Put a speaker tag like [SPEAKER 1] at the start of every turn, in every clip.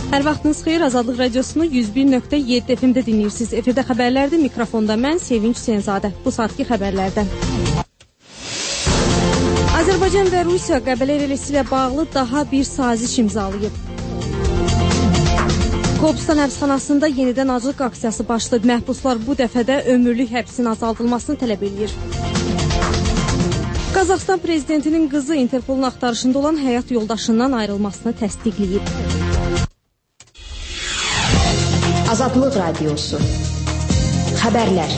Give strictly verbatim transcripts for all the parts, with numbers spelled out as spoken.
[SPEAKER 1] Hər vaxtınız xeyir, Azadlıq Radiosunu yüz bir nöqtə yeddi F M-də dinləyirsiniz. Efirdə xəbərlərdir, mikrofonda mən Sevinç Hüseynzadə. Bu saatki xəbərlərdən. Azərbaycan və Rusiya Qəbələ reysi ilə bağlı daha bir saziş imzalayıb. Qobustan həbsxanasında yenidən aclıq aksiyası başlayıb. Məhbuslar bu dəfədə ömürlük həbsin azaldılmasını tələb edir. Qazaxıstan prezidentinin qızı Interpolun axtarışında olan həyat yoldaşından ayrılmasını təsdiqləyib.
[SPEAKER 2] Azadlıq Radiosu. Xəbərlər.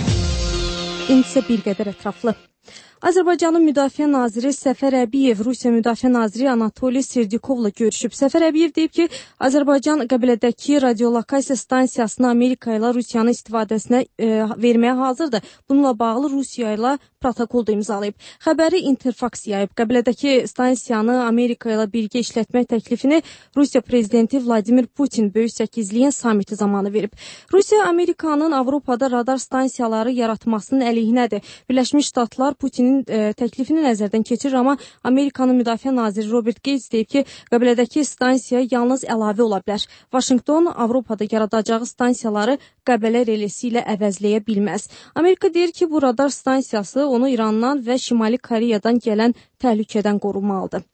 [SPEAKER 1] İndi isə bir qədər ətraflı. Azərbaycanın Müdafiə Naziri Səfər Əbiyev Rusiya Müdafiə Naziri Anatoliy Serdikovla görüşüb. Səfər Əbiyev deyib ki, Azərbaycan Qəbələdəki radiolokasiya stansiyasını Amerika ilə Rusiyanın istifadəsinə e, verməyə hazırdır. Bununla bağlı Rusiya ilə protokol da imzalayıb. Xəbəri Interfax yayıb. Qəbələdəki stansiyanı Amerika ilə birgə işlətmək təklifini Rusiya prezidenti Vladimir Putin Böyük Səkizliyin samiti zamanı verib. Rusiya Amerikanın Avropada radar stansiyaları yaratmasının əleyhinədir. Birləşmiş Ştatlar Putinin e, təklifini nəzərdən keçirir, amma Amerikanın Müdafiə Naziri Robert Gates deyib ki, Qəbələdəki stansiya yalnız əlavə ola bilər. Vaşinqton Avropada yaradacağı stansiyaları Qəbələ reysi ilə əvəzləyə bilməz. Amerika deyir ki, bu radar stansiyası onu İrandan və Şimali Koreyadan gələn təhlükədən qorumalıdır.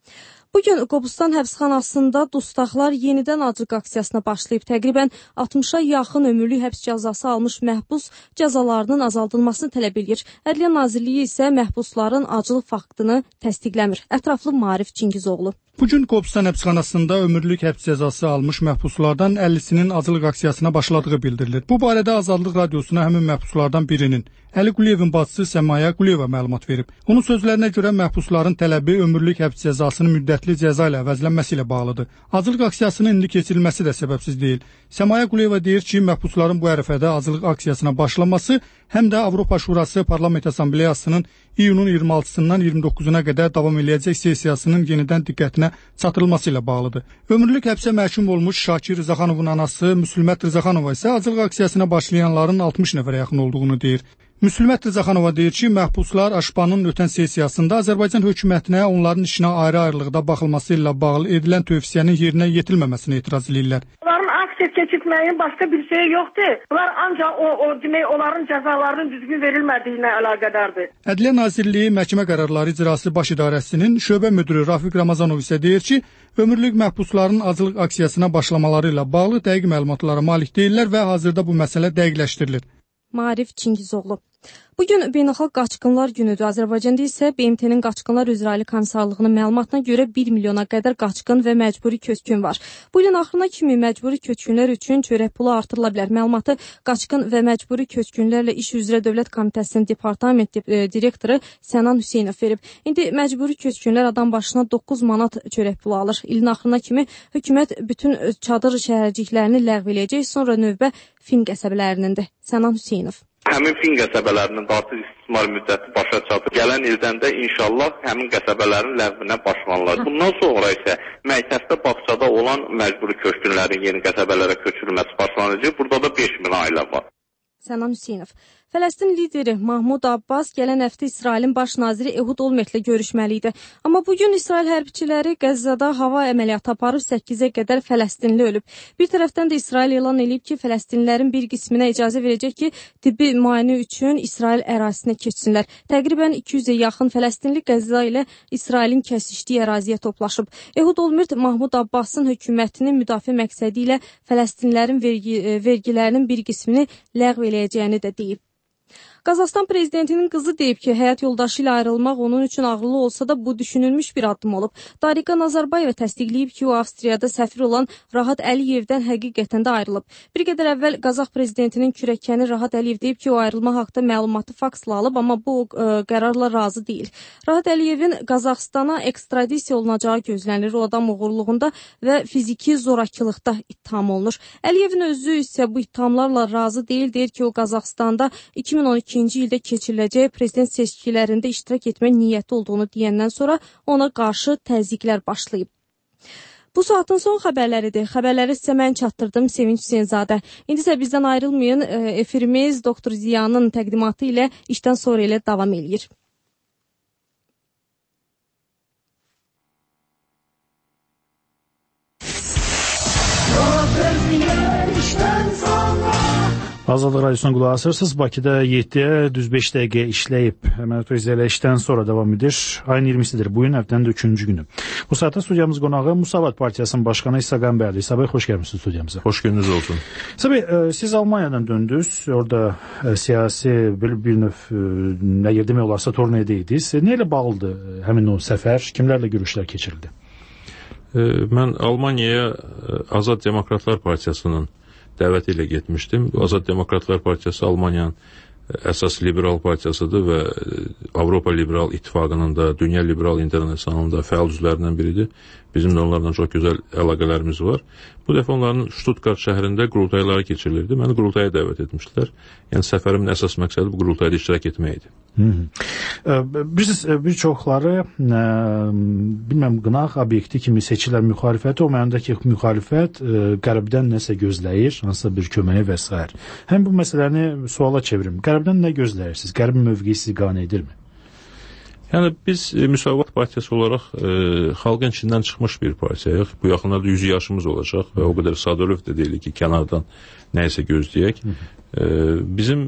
[SPEAKER 1] Bugün Qobustan həbsxanasında dustaqlar yenidən aclıq aksiyasına başlayıb. Təqribən altmışa yaxın ömürlük həbs cəzası almış məhbus cəzalarının azaldılmasını tələb edir. Ədliyyə Nazirliyi isə məhbusların aclıq faktını təsdiqləmir. Ətraflı Maarif Cingizoğlu.
[SPEAKER 3] Bugün Qobustan həbsxanasında ömürlük həbs cəzası almış məhbuslardan əllisinin aclıq aksiyasına başladığı bildirilir. Bu barədə Azadlıq Radiosuna həmin məhbuslardan birinin, Əli Quliyevin bacısı Səmaya Quliyeva məlumat verib. Onun sözlərinə görə məhbusların tələbi ömürlük həbs cəzasının müddətli cəza ilə əvəzlənməsi ilə bağlıdır. Aclıq aksiyasının indi keçirilməsi də səbəbsiz deyil. Səmaya Quliyeva deyir ki, məhbusların bu ərəfədə aclıq aksiyasına başlaması həm də Avropa Şurası Parlament Assambleyasının iyunun iyirmi altısından iyirmi doqquzuna qədər davam edəcək sessiyasının yenidən diqqətinə çatdırılması ilə bağlıdır. Ömürlük həbsə məhkum olmuş Şakir Rızaxanovun anası Müslümət Rızaxanova isə aclıq aksiyasına başlayanların altmış nəfərə yaxın olduğunu deyir. Müslümət Rızaxanova deyir ki, məhbuslar Aşpanın ötən sessiyasında Azərbaycan hökumətinə onların işinə ayrı-ayrılıqda baxılması ilə bağlı edilən tövsiyənin yerinə yetilməməsini etiraz edirlər.
[SPEAKER 4] Onların aksiya keçirtməyin başqa bir şey yoxdur. Bunlar ancaq o, o demək, onların cəzalarının düzgün verilmədiyi ilə əlaqədardır.
[SPEAKER 3] Ədliyyə Nazirliyi Məhkəmə Qərarları İcrası Baş İdarəsinin şöbə müdürü Rafiq Ramazanov isə deyir ki, ömürlük məhbusların aclıq aksiyasına başlamaları ilə bağlı dəqiq məlumatlara malik deyirlər və hazırda bu məsələ dəqiqləşdirilir.
[SPEAKER 1] Maarif Cingizoğlu. Bugün Beynəlxalq Qaçqınlar Günüdür. Azərbaycanda isə B M T-nin Qaçqınlar üzrə Ali Komissarlığının məlumatına görə bir milyona qədər qaçqın və məcburi köçkün var. Bu ilin axırına kimi məcburi köçkünlər üçün çörək pulu artırıla bilər. Məlumatı Qaçqın və məcburi köçkünlərlə iş üzrə Dövlət Komitəsinin departament direktoru Sənan Hüseynov verib. İndi məcburi köçkünlər adam başına doqquz manat çörək pulu alır. İlin axırına kimi hökumət bütün çadır şəhərciklərini ləğv eləyəcək, sonra növbə Fin qəsəbələrinindir. Sənan Hüseynov.
[SPEAKER 5] Həmin Fin qəsəbələrinin də artıq istismar müddəti başa çatır. Gələn ildən də inşallah həmin qəsəbələrin ləğvinə başlanılır. Bundan sonra isə məktəbdə, bağçada olan məcburi köçkünlərin yeni qəsəbələrə köçürülməsi başlanacaq. Burada da beş min ailə var.
[SPEAKER 1] Sənan Hüseynov. Fələstin lideri Mahmud Abbas gələn həftə İsrailin baş naziri Ehud Olmertlə görüşməli idi. Amma bugün İsrail hərbiçiləri Qəzzada hava əməliyyatı aparıb səkkizə qədər Fələstinli ölüb. Bir tərəfdən də İsrail elan edib ki, Fələstinlilərin bir qisminə icazə verəcək ki, tibbi müayinə üçün İsrail ərazisinə keçsinlər. Təqribən iki yüzə yaxın Fələstinli Qəzza ilə İsrailin kəsişdiyi əraziyə toplaşıb. Ehud Olmert Mahmud Abbasın hökumətinin müdafiə məqsədi ilə Fələstinlilərin vergi, vergilərinin bir qismini ləğv eləyəcəyini də deyib. Qazaxıstan prezidentinin qızı deyib ki, həyat yoldaşı ilə ayrılmaq onun üçün ağırlı olsa da bu düşünülmüş bir addım olub. Dariqa Nazarbayeva təsdiqləyib ki, o Avstriyada səfir olan Rahat Əliyevdən həqiqətən də ayrılıb. Bir qədər əvvəl Qazax prezidentinin kürəkəni Rahat Əliyev deyib ki, o ayrılma haqda məlumatı faksla alıb, amma bu e, qərarla razı deyil. Rahat Əliyevin Qazaxstana ekstradisiya olunacağı gözlənilir. O adam oğurluğunda və fiziki zorakılıqda ittiham olunur. Əliyevin özü isə bu ittihamlarla razı deyil, deyir ki, o Qazaxstanda iki min on ikinci ildə keçiriləcək prezident seçkilərində iştirak etmək niyyəti olduğunu deyəndən sonra ona qarşı təzyiqlər başlayıb. Bu saatın son xəbərləridir. Xəbərləri sizə mən çatdırdım, Sevinç Hüseynzadə. İndi isə bizdən ayrılmayın. Efirimiz Doktor Ziyanın təqdimatı ilə işdən sonra ilə davam edir.
[SPEAKER 6] Oh Azadlıq Radiosu'na qulaq asırsınız. Bakıda yeddiyə düz beş dəqiqə işləyib. Həmən ötürü işdən sonra davam edir. Ayın iyirmisidir. Bugün həftənin də üçüncü günü. Bu saatda studiyamız qonağı Musavat Partiyasının başkanı İsa Qəmbərli. İsa bəy, xoş gəlmişsiniz studiyamıza.
[SPEAKER 7] Xoş gününüz olsun.
[SPEAKER 6] İsa bəy, siz Almaniyadan döndünüz. Orada siyasi bir, bir növ, əgər demək olarsa, tornedəydiniz. Nə ilə bağlıdır həmin o səfər? Kimlərlə görüşlər keçirildi?
[SPEAKER 7] Mən Almaniyaya Azad Demokratlar Partiyasının dəvəti ilə getmişdim. Azad Demokratlar Partiyası Almaniyanın əsas liberal partiyasıdır və Avropa Liberal İttifaqının da, Dünya Liberal İnternasionalının da fəal üzvlərindən biridir. Bizim də onlarla çox gözəl əlaqələrimiz var. Bu dəfə onların Stuttgart şəhərində qurultayları keçirilirdi. Məni qurultaya dəvət etmişdilər. Yəni səfərimin əsas məqsədi bu qurultayda iştirak etmək idi.
[SPEAKER 6] Biz bir çoxları bilməm qınaq obyekti kimi seçirlər müxalifəti, o mənada ki, müxalifət qərbdən nəsə gözləyir, hansısa bir köməyi və s. Həm bu məsələni suala çevirim. Qərbdən nə gözləyirsiniz? Qərbin mövqeyi sizi qane edirmi?
[SPEAKER 7] Yəni biz Müsavat Partiyası olaraq e, xalqın içindən çıxmış bir partiyayıq. Bu yaxınlarda yüz yaşımız olacaq və o qədər sadəlöv də deyilik ki, kənardan nəyəsə gözləyək. E, bizim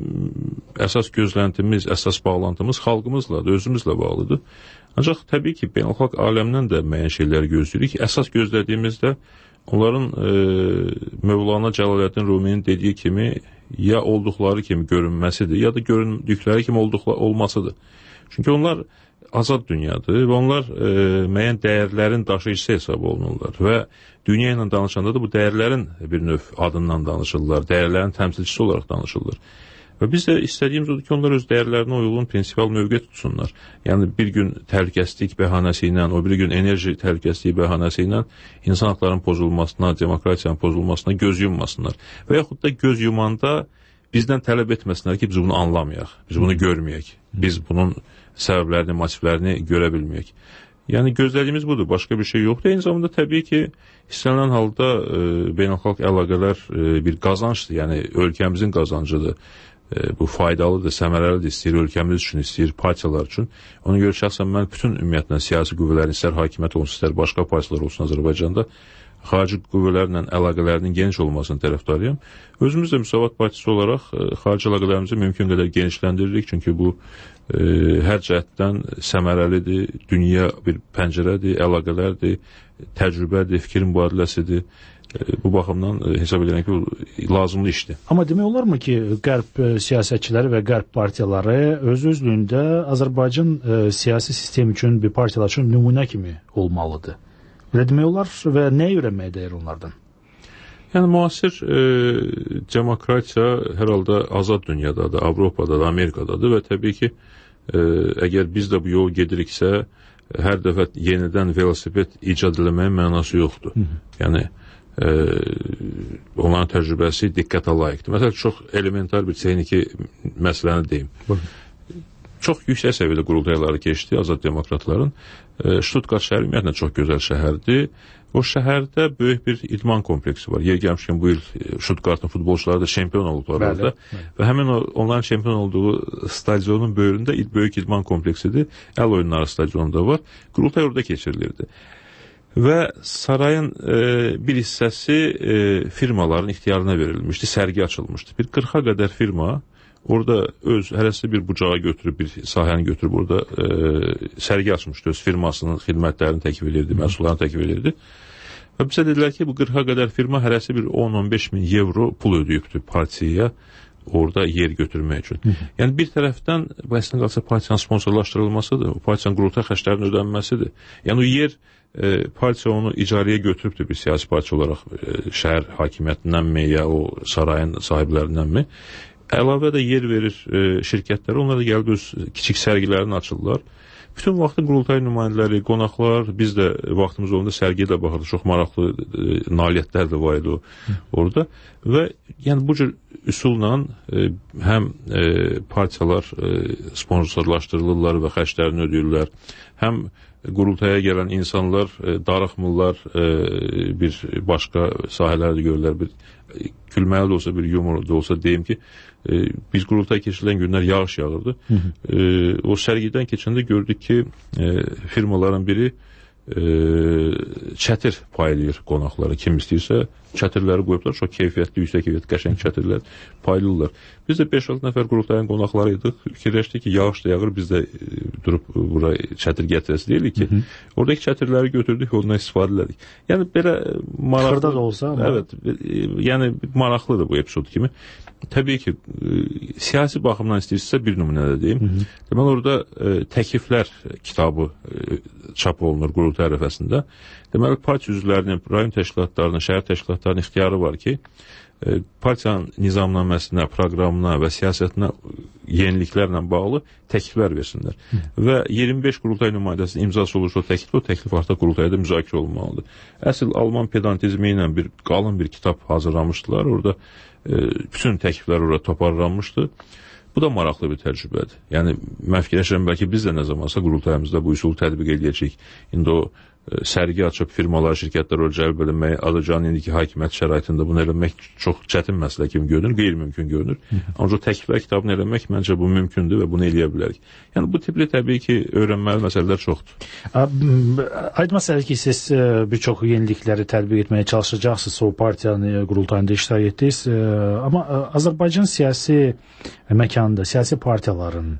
[SPEAKER 7] əsas gözləntimiz, əsas bağlantımız xalqımızla, özümüzlə bağlıdır. Ancaq təbii ki, beynəlxalq aləmdən də müəyyən şeyləri gözləyirik. Əsas gözlədiyimizdə onların e, Mövlana Cəlaləddin Ruminin dediyi kimi ya olduqları kimi görünməsidir, ya da göründükləri kimi olduqları olmasıdır. Çünki onlar azad dünyadır və onlar e, müəyyən dəyərlərin daşıyıcısı hesab olunurlar və dünya ilə danışanda da bu dəyərlərin bir növ adından danışırlar, dəyərlərin təmsilçisi olaraq danışırlar. Və biz də istədiyimiz odur ki, onlar öz dəyərlərinə uyğun prinsipial mövqe tutsunlar. Yəni bir gün təhlükəsizlik bəhanəsi ilə, o bir gün enerji təhlükəsizliyi bəhanəsi ilə insan haqlarının pozulmasına, demokratiyanın pozulmasına göz yummasınlar. Və yaxud da göz yumanda bizdən tələb etməsinlər ki, biz bunu anlamayaq, biz bunu görməyək, biz bunun səbəblərini, motivlərini görə bilməyək. Yəni gözlədiyimiz budur, başqa bir şey yoxdur. Eyni zamanda təbii ki, istənilən halda e, beynəlxalq əlaqələr e, bir qazancdır, yəni ölkəmizin qazancıdır. E, bu faydalıdır, səmərəlidir, istəyir ölkəmiz üçün, istəyir partiyalar üçün. Ona görə şəxsən mən bütün ümumiyyətlə siyasi qüvvələrin, istər hakimiyyət olsun, istər başqa partiyalar olsun Azərbaycanda, xarici qüvvələrlə əlaqələrinin geniş olmasını tərəfdarıyam. Özümüz də Müsavat Partisi olaraq e, xarici əlaqələrimizi mümkün qədər genişləndiririk. Çünki bu e, hər cəhətdən səmərəlidir, dünya bir pəncərədir, əlaqələrdir, təcrübədir, fikir mübadiləsidir. E, bu baxımdan e, hesab edirəm ki, bu lazımlı işdir.
[SPEAKER 6] Amma demək olarmı ki, qərb siyasətçiləri və qərb partiyaları öz-özlüyündə Azərbaycan e, siyasi sistemi üçün, bir partiyalar üçün nümunə kimi olmalıdır? Belə demək olar və nəyə öyrənməyə dəyər onlardan?
[SPEAKER 7] Yəni, müasir e, demokratiya hər halda azad dünyadadır, Avropadadır, Amerikadadır və təbii ki, e, əgər biz də bu yolu gediriksə, hər dəfə yenidən velosiped icad eləməyin mənası yoxdur. Hı -hı. Yəni, e, onların təcrübəsi diqqətə layiqdir. Məsələn, çox elementar bir texniki məsələni deyim. Hı -hı. Çox yüksək səviyyədə qurultayları keçdi Azad Demokratların. Stuttgart şəhəri ümumiyyətlə çox gözəl şəhərdir. O şəhərdə böyük bir idman kompleksi var. Yer gəlmişkən bu il Stuttgartın futbolçuları da şampiyon oldular orada. Və həmin o, onların şampiyon olduğu stadionun böyründə böyük idman kompleksidir. Əl oyunları stadionunda var. Qurultay orada keçirilirdi. Və sarayın e, bir hissəsi e, firmaların ixtiyarına verilmişdi. Sərgi açılmışdı. Bir qırxa qədər firma orada öz hərəsi bir bucağı götürüb, bir sahəni götürüb orada e, sərgi açmışdı. Öz firmasının xidmətlərini təklif edirdi, məhsullarını təklif edirdi. Və bizə dedilər ki, bu qırxa qədər firma hərəsi bir on on beş min evro pul ödəyibdi partiyaya orada yer götürmək üçün. Hı -hı. Yəni bir tərəfdən bu əslində qalsa partiyanın sponsorlaşdırılmasıdır, o partiyanın qurultay xərclərinin ödənməsidir. Yəni o yer e, partiya onu icarəyə götürübdür bir siyasi partiya olaraq e, şəhər hakimiyyətindənmi ya o sarayın sahiblərindənmi. Əlavə də yer verir e, şirkətlərə, onlar da gəlib öz kiçik sərgilərini açırlar. Bütün vaxtın qurultay nümayəndələri, qonaqlar, biz də vaxtımız olanda sərgiyə də baxırdıq, çox maraqlı e, nailiyyətlər də var idi o, orada. Və yəni bu cür üsulla e, həm e, partiyalar e, sponsorlaşdırılırlar və xərclərini ödəyirlər, həm qurultaya gələn insanlar e, darıxmırlar, e, bir başqa sahələrdə görürlər, bir gülməli də olsa, bir yumor da olsa deyim ki, e, biz qurultay keçirilən günlər yağış yağırdı. Hı -hı. E, o sərgidən keçəndə gördük ki, e, firmaların biri e, çətir paylayır qonaqları. Kim istəyirsə çətirləri qoyublar. Çox keyfiyyətli, yüksək keyfiyyətli, qəşəng çətirlər paylayırlar. Biz də beş altı nəfər qrupların qonaqları idik. Fikirləşdik ki, yağış da yağır, biz də e, durub bura çətir gətirəsi deyilik ki, hı -hı. Oradakı çətirləri götürdük, ondan istifadə elədik. Yəni belə maraqlı
[SPEAKER 6] Xırda da olsa, amma
[SPEAKER 7] evet, e, yəni maraqlıdır bu epizod kimi. Təbii ki, e, siyasi baxımdan istəyirsə bir nümunədə deyim. Hı -hı. Deməli orada e, təkliflər kitabı e, çap olunur qrup tərəfəsində. Deməli partiya üzvlərinin, rayon təşkilatlarının, şəhər təşkilatlarının ixtiyarı var ki, e, partiyanın nizamnaməsinə, proqramına və siyasətinə yeniliklərlə bağlı təkliflər versinlər. Hı. Və iyirmi beş qurultay nümayəndəsinin imzası olursa o təklif, o təklif artıq qurultayda müzakirə olunmalıdır. Əsl Alman pedantizmi ilə bir qalın bir kitab hazırlamışdılar. Orada e, bütün təkliflər orada toparlanmışdı. Bu da maraqlı bir təcrübədir. Yəni mən fikirləşirəm bəlkə biz də nə zamansa qurultayımızda bu üsulu tətbiq edəcəyik. İndi o e, sərgi açıb firmalar, şirkətlər orada cəlb edilmək, Azərbaycanın indiki hakimiyyət şəraitində bunu eləmək çox çətin məsələ kimi görünür, qeyri-mümkün görünür. Ancaq təkliflər kitabını eləmək məncə bu mümkündür və bunu eləyə bilərik. Yəni bu tipli təbii ki, öyrənməli məsələlər çoxdur.
[SPEAKER 6] Aydın məsələ ki, siz bir çox yenilikləri tətbiq etməyə çalışacaqsınız, o partiyanın qurultayında iştirak etdiniz. Amma Azərbaycan siyasi məkanında, siyasi partiyaların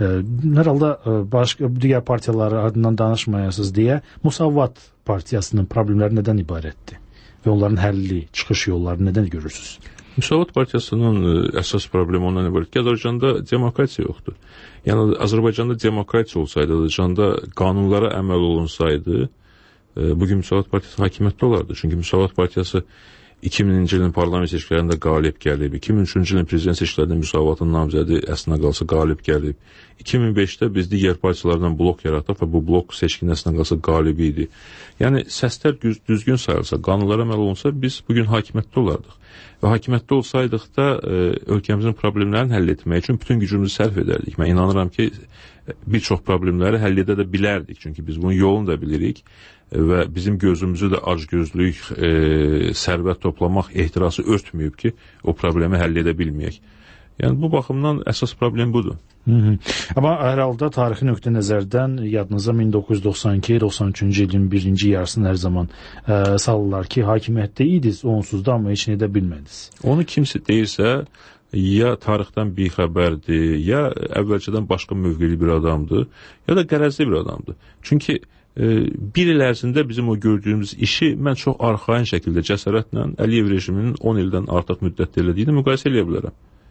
[SPEAKER 6] hər halda başqa digər partiyaları adından danışmayasınız deyə Musavat partiyasının problemləri nədən ibarətdir? Və onların həlli, çıxış yolları nədən görürsünüz?
[SPEAKER 7] Musavat partiyasının əsas problemi ondan ibarət ki, Azərbaycanda demokratiya yoxdur. Yəni Azərbaycanda demokratiya olsaydı, Azərbaycanda qanunlara əməl olunsaydı, bugün Musavat partiyası hakimiyyətdə olardı. Çünki Musavat partiyası iki mininci ilin parlament seçkilərində qalib gəlib, iki min üçüncü ilin prezident seçkilərində Musavatın namizədi əslində qalsa qalib gəlib. iki min beşdə biz digər partiyalardan blok yaratdıq və bu blok seçkinin əslində qalsa qalibi idi. Yəni səslər düzgün sayılsa, qanunlara əməl olunsa biz bugün hakimiyyətdə olardıq. Və hakimiyyətdə olsaydıq da e, ölkəmizin problemlərini həll etmək üçün bütün gücümüzü sərf edərdik. Mən inanıram ki, bir çox problemləri həll edə də bilərdik. Çünki biz bunun yolunu da bilirik və bizim gözümüzü də acgözlük, e, sərvət toplamaq ehtirası örtməyib ki, o problemi həll edə bilməyək. Yəni bu baxımdan əsas problem budur.
[SPEAKER 6] Hı -hı. Amma hər halda tarixi nöqtə nəzərdən yadınıza min doqquz yüz doxsan iki doxsan üçüncü ilin birinci yarısını hər zaman ə, salırlar ki, hakimiyyətdə idiniz, onsuz da amma heç nə edə bilmədiniz.
[SPEAKER 7] Onu kimsə deyirsə, ya tarixdən bixəbərdir, ya əvvəlcədən başqa mövqeli bir adamdır, ya da qərəzli bir adamdır. Çünki e, bir il ərzində bizim o gördüyümüz işi mən çox arxain şəkildə cəsarətlə Əliyev rejiminin on ildən artıq müddətdə elədiyini müqayisə edə bilərəm.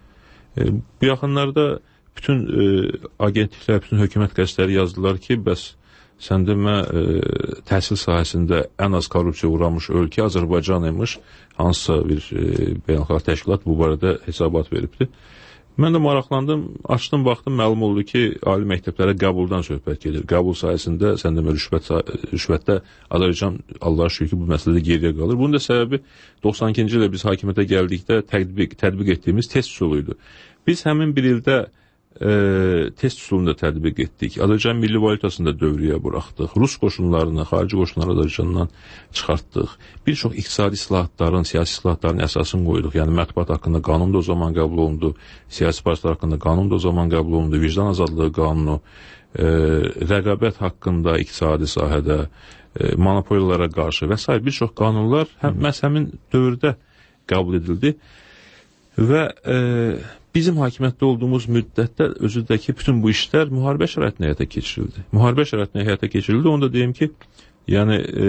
[SPEAKER 7] E, bu yaxınlarda bütün e, agentliklər, bütün hökumət qəzetləri yazdılar ki, bəs sən demə e, təhsil sahəsində ən az korrupsiya uğramış ölkə Azərbaycan imiş, hansısa bir e, beynəlxalq təşkilat bu barədə hesabat veribdi. Mən də maraqlandım, açdım, baxdım, məlum oldu ki, ali məktəblərə qəbuldan söhbət gedir. Qəbul sayəsində, sən demə, rüşvət, rüşvətdə Azərbaycan, Allah'a şükür ki, bu məsələdə geriyə qalır. Bunun da səbəbi doxsan ikinci ildə biz hakimiyyətə gəldikdə tətbiq, tətbiq etdiyimiz test üsuluydu. Biz həmin bir ildə e, test üsulunu da tətbiq etdik. Azərbaycan milli valyutasını da dövrəyə buraxdıq. Rus qoşunlarını, xarici qoşunları Azərbaycandan çıxartdıq. Bir çox iqtisadi islahatların, siyasi islahatların əsasını qoyduq. Yəni mətbuat haqqında qanun da o zaman qəbul olundu, siyasi partiyalar haqqında qanun da o zaman qəbul olundu, vicdan azadlığı qanunu, e, rəqabət haqqında iqtisadi sahədə, e, monopoliyalara qarşı və s. bir çox qanunlar həm, məhz həmin dövrdə qəbul edildi və e, bizim hakimiyyətdə olduğumuz müddətdə özüdəki bütün bu işlər müharibə şəraitində həyata keçirildi. Müharibə şəraitində həyata keçirildi. Onu da deyim ki, yəni e,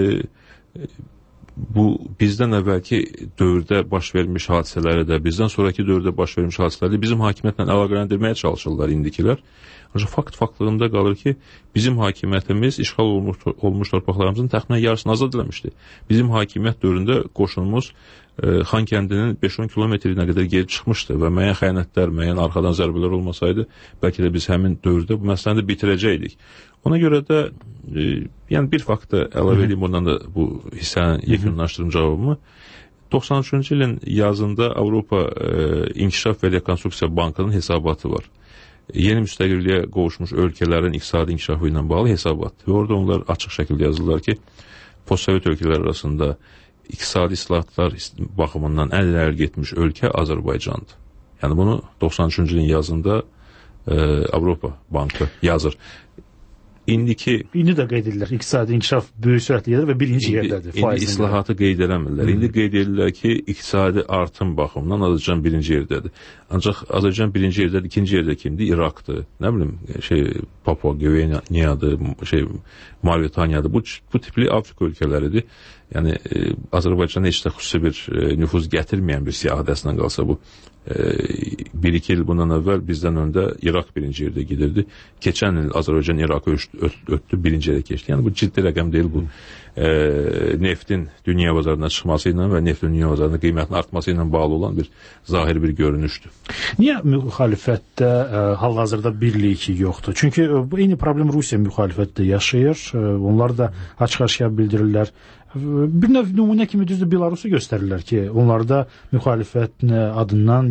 [SPEAKER 7] bu bizdən əvvəlki dövrdə baş vermiş hadisələri də, bizdən sonraki dövrdə baş vermiş hadisələri bizim hakimiyyətlə əlaqələndirməyə çalışırlar indikilər. Ancaq fakt faktlığında qalır ki, bizim hakimiyyətimiz işğal olmuş, olmuş torpaqlarımızın təxminən yarısını azad eləmişdi. Bizim hakimiyyət dövründə qoşunumuz e, Xankəndinin beş on kilometrinə qədər geri çıxmışdı və müəyyən xəyanətlər, müəyyən arxadan zərbələr olmasaydı, bəlkə də biz həmin dövrdə bu məsələni də bitirəcəkdik. Ona görə də, e, yəni bir faktı əlavə edeyim, ondan da bu hissənin yekunlaşdırım cavabımı. doxsan üçüncü ilin yazında Avropa e, İnkişaf və Rekonstruksiya Bankının hesabatı var. Yeni müstəqilliyə qovuşmuş ölkələrin iqtisadi inkişafı ilə bağlı hesabat. Və orada onlar açıq şəkildə yazırlar ki, postsovet ölkələr arasında iqtisadi islahatlar baxımından ən ileri getmiş ölkə Azərbaycandır. Yəni bunu doxsan üçüncü ilin yazında e, Avropa Bankı yazır. İndiki
[SPEAKER 6] indi də qeyd edirlər iqtisadi inkişaf böyük sürətli gedir və birinci
[SPEAKER 7] indi,
[SPEAKER 6] yerdədir.
[SPEAKER 7] İndi islahatı qeyd eləmirlər. İndi qeyd edirlər ki, iqtisadi artım baxımından Azərbaycan birinci yerdədir. Ancaq Azərbaycan birinci yerdədir, ikinci yerdə kimdir? İraqdır. Nə bilim, şey Papua Gvineyadır, şey Mauritaniyadır. Bu bu tipli Afrika ölkələridir. Yəni e, Azərbaycana heç də xüsusi bir e, nüfuz gətirməyən bir siyahədəsinə qalsa bu e, bir iki il bundan əvvəl bizdən öndə İraq birinci yerdə gedirdi. Keçən il Azərbaycan İraqı ötdü, birinci yerə keçdi. Yəni bu ciddi rəqəm deyil bu. E, neftin dünya bazarına çıxması ilə və neftin dünya bazarında qiymətinin artması ilə bağlı olan bir zahir bir görünüşdür.
[SPEAKER 6] Niyə müxalifətdə e, hal-hazırda birlik yoxdur? Çünki e, bu eyni problem Rusiya müxalifətdə yaşayır. E, onlar da açıq-aşkar bildirirlər. Bir növ nümunə kimi düzdür Belarusu göstərirlər ki, onlarda müxalifət adından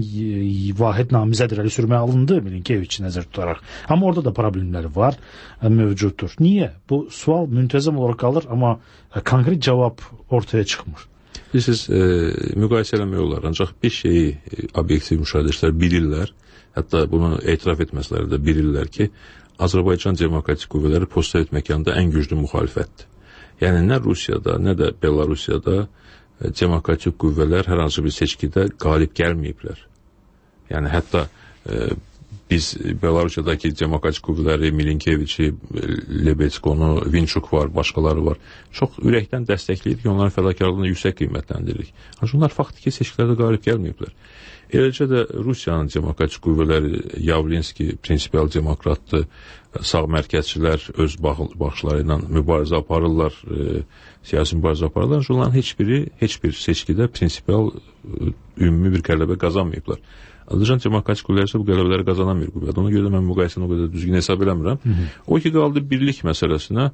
[SPEAKER 6] vahid namizəd irəli sürməyə alındı Milinkeviç nəzər tutaraq. Amma orada da problemləri var, mövcuddur. Niyə? Bu sual müntəzəm olaraq qalır, amma konkret cavab ortaya çıxmır.
[SPEAKER 7] Siz e, müqayisə eləmək olar, ancaq bir şeyi e, obyektiv müşahidəçilər bilirlər, hətta bunu etiraf etməsələr də bilirlər ki, Azərbaycan Demokratik Qüvvələri postsovet məkanda ən güclü müxalifətdir. Yəni nə Rusiyada, nə də Belarusiyada e, demokratik qüvvələr hər hansı bir seçkidə qalib gəlməyiblər. Yəni hətta e, biz Belarusiyadakı demokratik qüvvələri, Milinkeviçi, Lebetskonu, Vinçuk var, başqaları var. Çox ürəkdən dəstəkləyirik ki, onların fədakarlığını yüksək qiymətləndiririk. Ancaq onlar faktiki seçkilərdə qalib gəlməyiblər. Eləcə də Rusiyanın demokratik qüvvələri, Yavlinski prinsipial demokratdır, sağ mərkəzçilər öz baxışları ilə mübarizə aparırlar, e, siyasi mübarizə aparırlar. Onların heç biri, heç bir seçkidə prinsipial e, ümumi bir qələbə qazanmayıblar. Azərbaycan Demokratik Qüvvələri isə bu qələbələri qazanamır qüvvədə. Ona görə də mən müqayisəni o qədər düzgün hesab eləmirəm. Hı -hı. O ki qaldı birlik məsələsinə.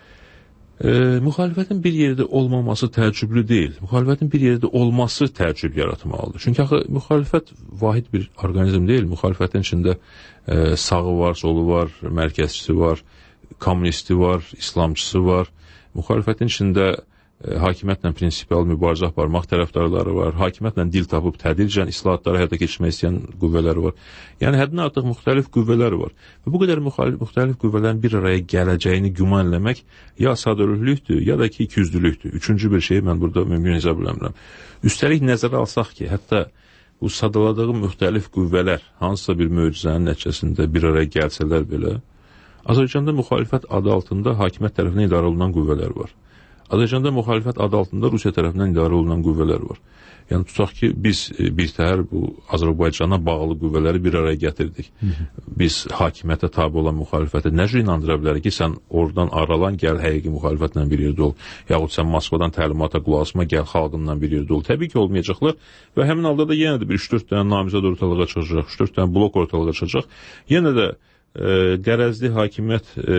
[SPEAKER 7] E, müxalifətin bir yerdə olmaması təəccüblü deyil. Müxalifətin bir yerdə olması təəccüb yaratmalıdır. Çünki axı müxalifət vahid bir orqanizm deyil. Müxalifətin içində e, sağı var, solu var, mərkəzçisi var, kommunisti var, İslamçısı var. Müxalifətin içində e, hakimiyyətlə prinsipial mübarizə aparmaq tərəfdarları var. Hakimiyyətlə dil tapıb tədricən islahatları həyata keçirmək istəyən qüvvələri var. Yəni həddindən artıq müxtəlif qüvvələri var. Və bu qədər müxalif, müxtəlif qüvvələrin bir araya gələcəyini güman eləmək ya sadəlövhlükdür, ya da ki ikiyüzlülükdür. Üçüncü bir şeyi mən burada mümkün hesab eləmirəm. Üstəlik nəzərə alsaq ki, hətta bu sadaladığım müxtəlif qüvvələr hansısa bir möcüzənin nəticəsində bir araya gəlsələr belə, Azərbaycanda müxalifət adı altında hakimiyyət tərəfindən idarə olunan qüvvələr var. Azərbaycanda müxalifət adı altında Rusiya tərəfindən idarə olunan qüvvələr var. Yəni tutaq ki, biz bir təhər bu Azərbaycana bağlı qüvvələri bir araya gətirdik. Hı -hı. Biz hakimiyyətə tabi olan müxalifəti necə inandıra bilərik ki, sən oradan aralan, gəl həqiqi müxalifətlə bir yerdə ol. Yaxud sən Moskvadan təlimata qulaq asma, gəl xalqınla bir yerdə ol. Təbii ki, olmayacaqlar və həmin halda da yenə də bir üç dörd dənə namizəd ortalığa çıxacaq, üç dörd dənə blok ortalığa çıxacaq. Yenə də e, qərəzli hakimiyyət e,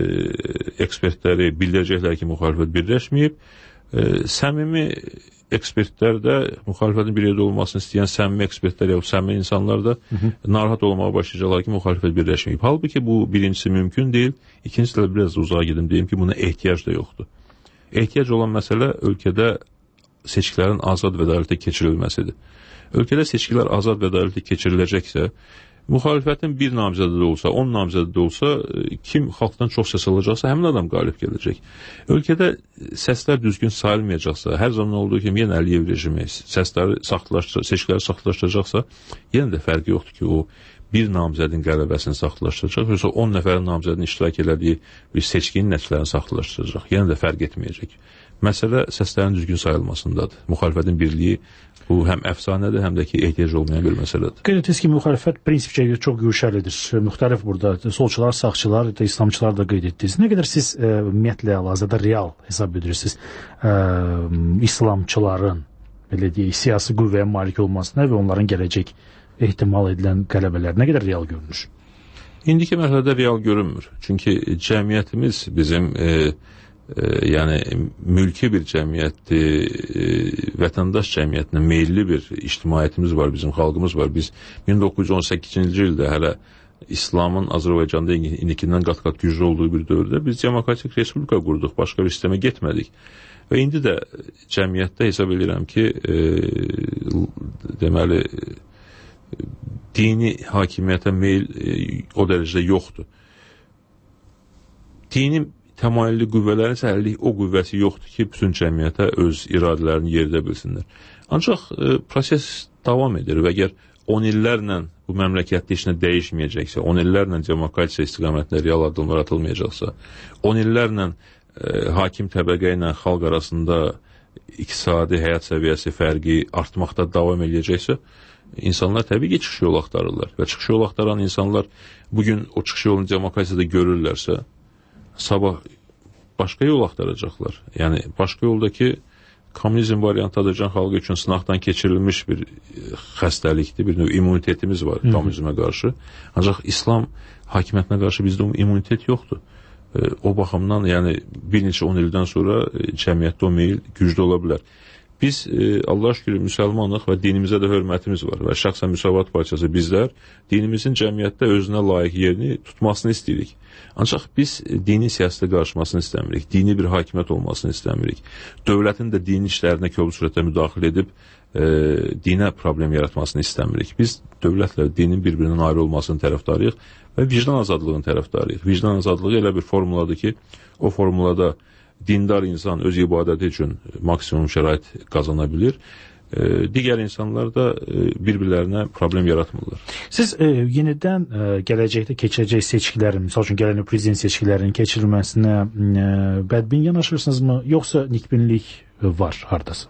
[SPEAKER 7] ekspertləri bildirəcəklər ki, müxalifət birləşməyib. E, səmimi ekspertlər də müxalifətin bir yerdə olmasını istəyən səmimi ekspertlər ya səmimi insanlar da hı -hı. narahat olmağa başlayacaqlar ki, müxalifət birləşməyib. Halbuki bu birincisi mümkün deyil. İkincisi də biraz uzağa gedim deyim ki, buna ehtiyac da yoxdur. Ehtiyac olan məsələ ölkədə seçkilərin azad və ədalətli keçirilməsidir. Ölkədə seçkilər azad və ədalətli keçiriləcəksə, müxalifətin bir namizədə də olsa, on namizədə də olsa, kim xalqdan çox səs alacaqsa, həmin adam qalib gələcək. Ölkədə səslər düzgün sayılmayacaqsa, hər zaman olduğu kimi yenə Əliyev rejimi səsləri saxtalaşdıracaq, seçkiləri saxtalaşdıracaqsa, yenə də fərqi yoxdur ki, o bir namizədin qələbəsini saxtalaşdıracaq, yoxsa on nəfərin namizədin iştirak elədiyi bir seçkinin nəticələrini saxtalaşdıracaq. Yenə də fərq etməyəcək. Məsələ səslərin düzgün sayılmasındadır. Müxalifətin birliyi bu həm əfsanədir, həm də ki, ehtiyac olmayan bir məsələdir.
[SPEAKER 6] Qeyd etdiniz ki, müxalifət prinsipcə çox güşəlidir. Müxtəlif burada solçular, sağçılar, İslamçılar da qeyd etdiniz. Nə qədər siz e, ümumiyyətlə hal-hazırda real hesab edirsiniz e, İslamçıların belə deyək, siyasi qüvvəyə malik olmasına və onların gələcək ehtimal edilən qələbələr nə qədər real görünür?
[SPEAKER 7] İndiki mərhələdə real görünmür. Çünki cəmiyyətimiz bizim e, e, yəni mülki bir cəmiyyətdir, e, vətəndaş cəmiyyətinə meyilli bir ictimaiyyətimiz var, bizim xalqımız var. Biz min doqquz yüz on səkkizinci ildə hələ İslamın Azərbaycanda indikindən qat-qat güclü olduğu bir dövrdə biz demokratik respublika qurduq, başqa bir sistemə getmədik. Və indi də cəmiyyətdə hesab edirəm ki, e, deməli, dini hakimiyyətə meyil e, o dərəcədə yoxdur. dini təmayüllü qüvvələrin isə həllik o qüvvəsi yoxdur ki, bütün cəmiyyətə öz iradələrini yeridə bilsinlər. Ancaq e, proses davam edir və əgər on illərlə bu məmləkətdə heç nə dəyişməyəcəksə, on illərlə demokratiya istiqamətində real addımlar atılmayacaqsa, on illərlə e, hakim təbəqə ilə xalq arasında iqtisadi həyat səviyyəsi fərqi artmaqda davam edəcəksə, insanlar təbii ki, çıxış yolu axtarırlar və çıxış yolu axtaran insanlar bugün o çıxış yolunu demokratiyada görürlərsə, sabah başqa yol axtaracaqlar. Yəni, başqa yoldakı komünizm variantı Azərbaycan xalqı üçün sınaqdan keçirilmiş bir xəstəlikdir, bir növ immunitetimiz var komünizmə qarşı. Ancaq İslam hakimiyyətinə qarşı bizdə immunitet yoxdur. O baxımdan, yəni bir neçə on ildən sonra cəmiyyətdə o meyil güclü ola bilər. Biz Allah şükür müsəlmanıq və dinimizə də hörmətimiz var və şəxsən Müsavat Partiyası bizlər dinimizin cəmiyyətdə özünə layiq yerini tutmasını istəyirik. Ancaq biz dini siyasətə qarışmasını istəmirik, dini bir hakimiyyət olmasını istəmirik. Dövlətin də dini işlərinə kobud surətdə müdaxilə edib e, dinə problem yaratmasını istəmirik. Biz dövlətlə dinin bir-birinin ayrı olmasının tərəfdarıyıq və vicdan azadlığının tərəfdarıyıq. Vicdan azadlığı elə bir formuladır ki, o formulada dindar insan öz ibadəti üçün maksimum şərait qazana bilir. E, digər insanlar da e, bir-birlərinə problem yaratmırlar.
[SPEAKER 6] Siz e, yenidən e, gələcəkdə keçəcək seçkilərin, misal üçün gələn prezident seçkilərinin keçirilməsinə e, bədbin yanaşırsınızmı, yoxsa nikbinlik var hardasa?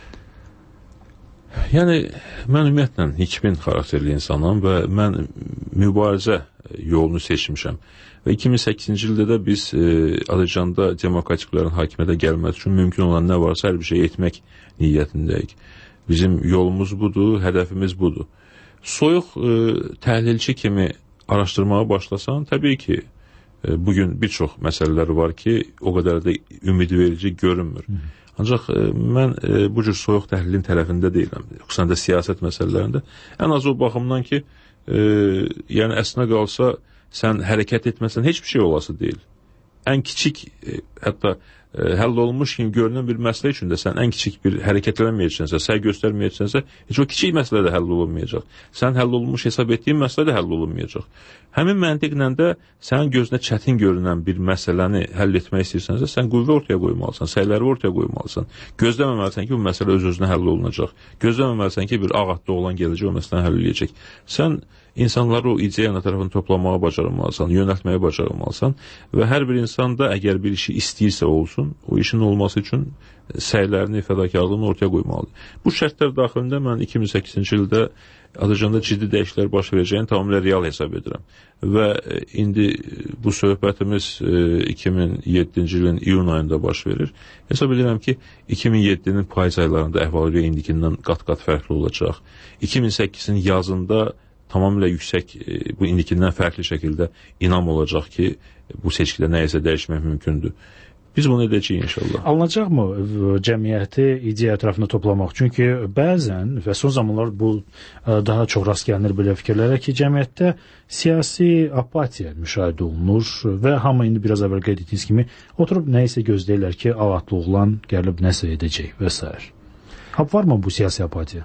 [SPEAKER 7] Yəni, mən ümumiyyətlə nikbin xarakterli insanım və mən mübarizə yolunu seçmişəm. Və iki min səkkizinci ildə də biz e, Azərbaycanda demokratiklərin hakimiyyətə gəlməsi üçün mümkün olan nə varsa hər bir şey etmək niyyətindəyik. Bizim yolumuz budur, hədəfimiz budur. Soyuq e, təhlilçi kimi araşdırmağa başlasan, təbii ki, e, bugün bir çox məsələlər var ki, o qədər də ümidverici görünmür. Hı. Ancaq e, mən e, bu cür soyuq təhlilin tərəfində deyiləm, xüsusən də siyasət məsələlərində. Ən az o baxımdan ki, e, yəni əslinə qalsa, sən hərəkət etməsən heç bir şey olası deyil. Ən kiçik, e, hətta e, həll olmuş kimi görünən bir məsələ üçün də sən ən kiçik bir hərəkət eləməyəcəksə, səy göstərməyəcəksə, heç o kiçik məsələ də həll olunmayacaq. Sən həll olunmuş hesab etdiyin məsələ də həll olunmayacaq. Həmin məntiqlə də sənin gözünə çətin görünən bir məsələni həll etmək istəyirsənsə, sən qüvvə ortaya qoymalısan, səyləri ortaya qoymalısan. Gözləməməlisən ki, bu məsələ öz-özünə həll olunacaq. Gözləməməlisən ki, bir ağatda olan gələcək o məsələni həll edəcək. Sən insanları o ideyanın tərəfini toplamağa bacarmalısan, yönəltməyə bacarmalısan və hər bir insan da əgər bir işi istəyirsə olsun, o işin olması üçün səylərini, fədakarlığını ortaya qoymalıdır. Bu şərtlər daxilində mən iki min səkkizinci ildə Azərbaycanda ciddi dəyişikliklər baş verəcəyini tamamilə real hesab edirəm. Və indi bu söhbətimiz iki min yeddinci ilin iyun ayında baş verir. Hesab edirəm ki, iki min yeddinin payız aylarında əhval-ruhiyyə indikindən qat-qat fərqli olacaq. iki min səkkizin yazında tamamilə yüksək, bu indikindən fərqli şəkildə inam olacaq ki, bu seçkidə nəyəsə dəyişmək mümkündür. Biz bunu edəcəyik inşallah.
[SPEAKER 6] Alınacaqmı cəmiyyəti ideya ətrafında toplamaq? Çünki bəzən və son zamanlar bu daha çox rast gəlinir belə fikirlərə ki, cəmiyyətdə siyasi apatiya müşahidə olunur və hamı indi biraz əvvəl qeyd etdiyiniz kimi oturub nəyisə gözləyirlər ki, ağatlı oğlan gəlib nəsə edəcək və s. Varmı bu siyasi apatiya?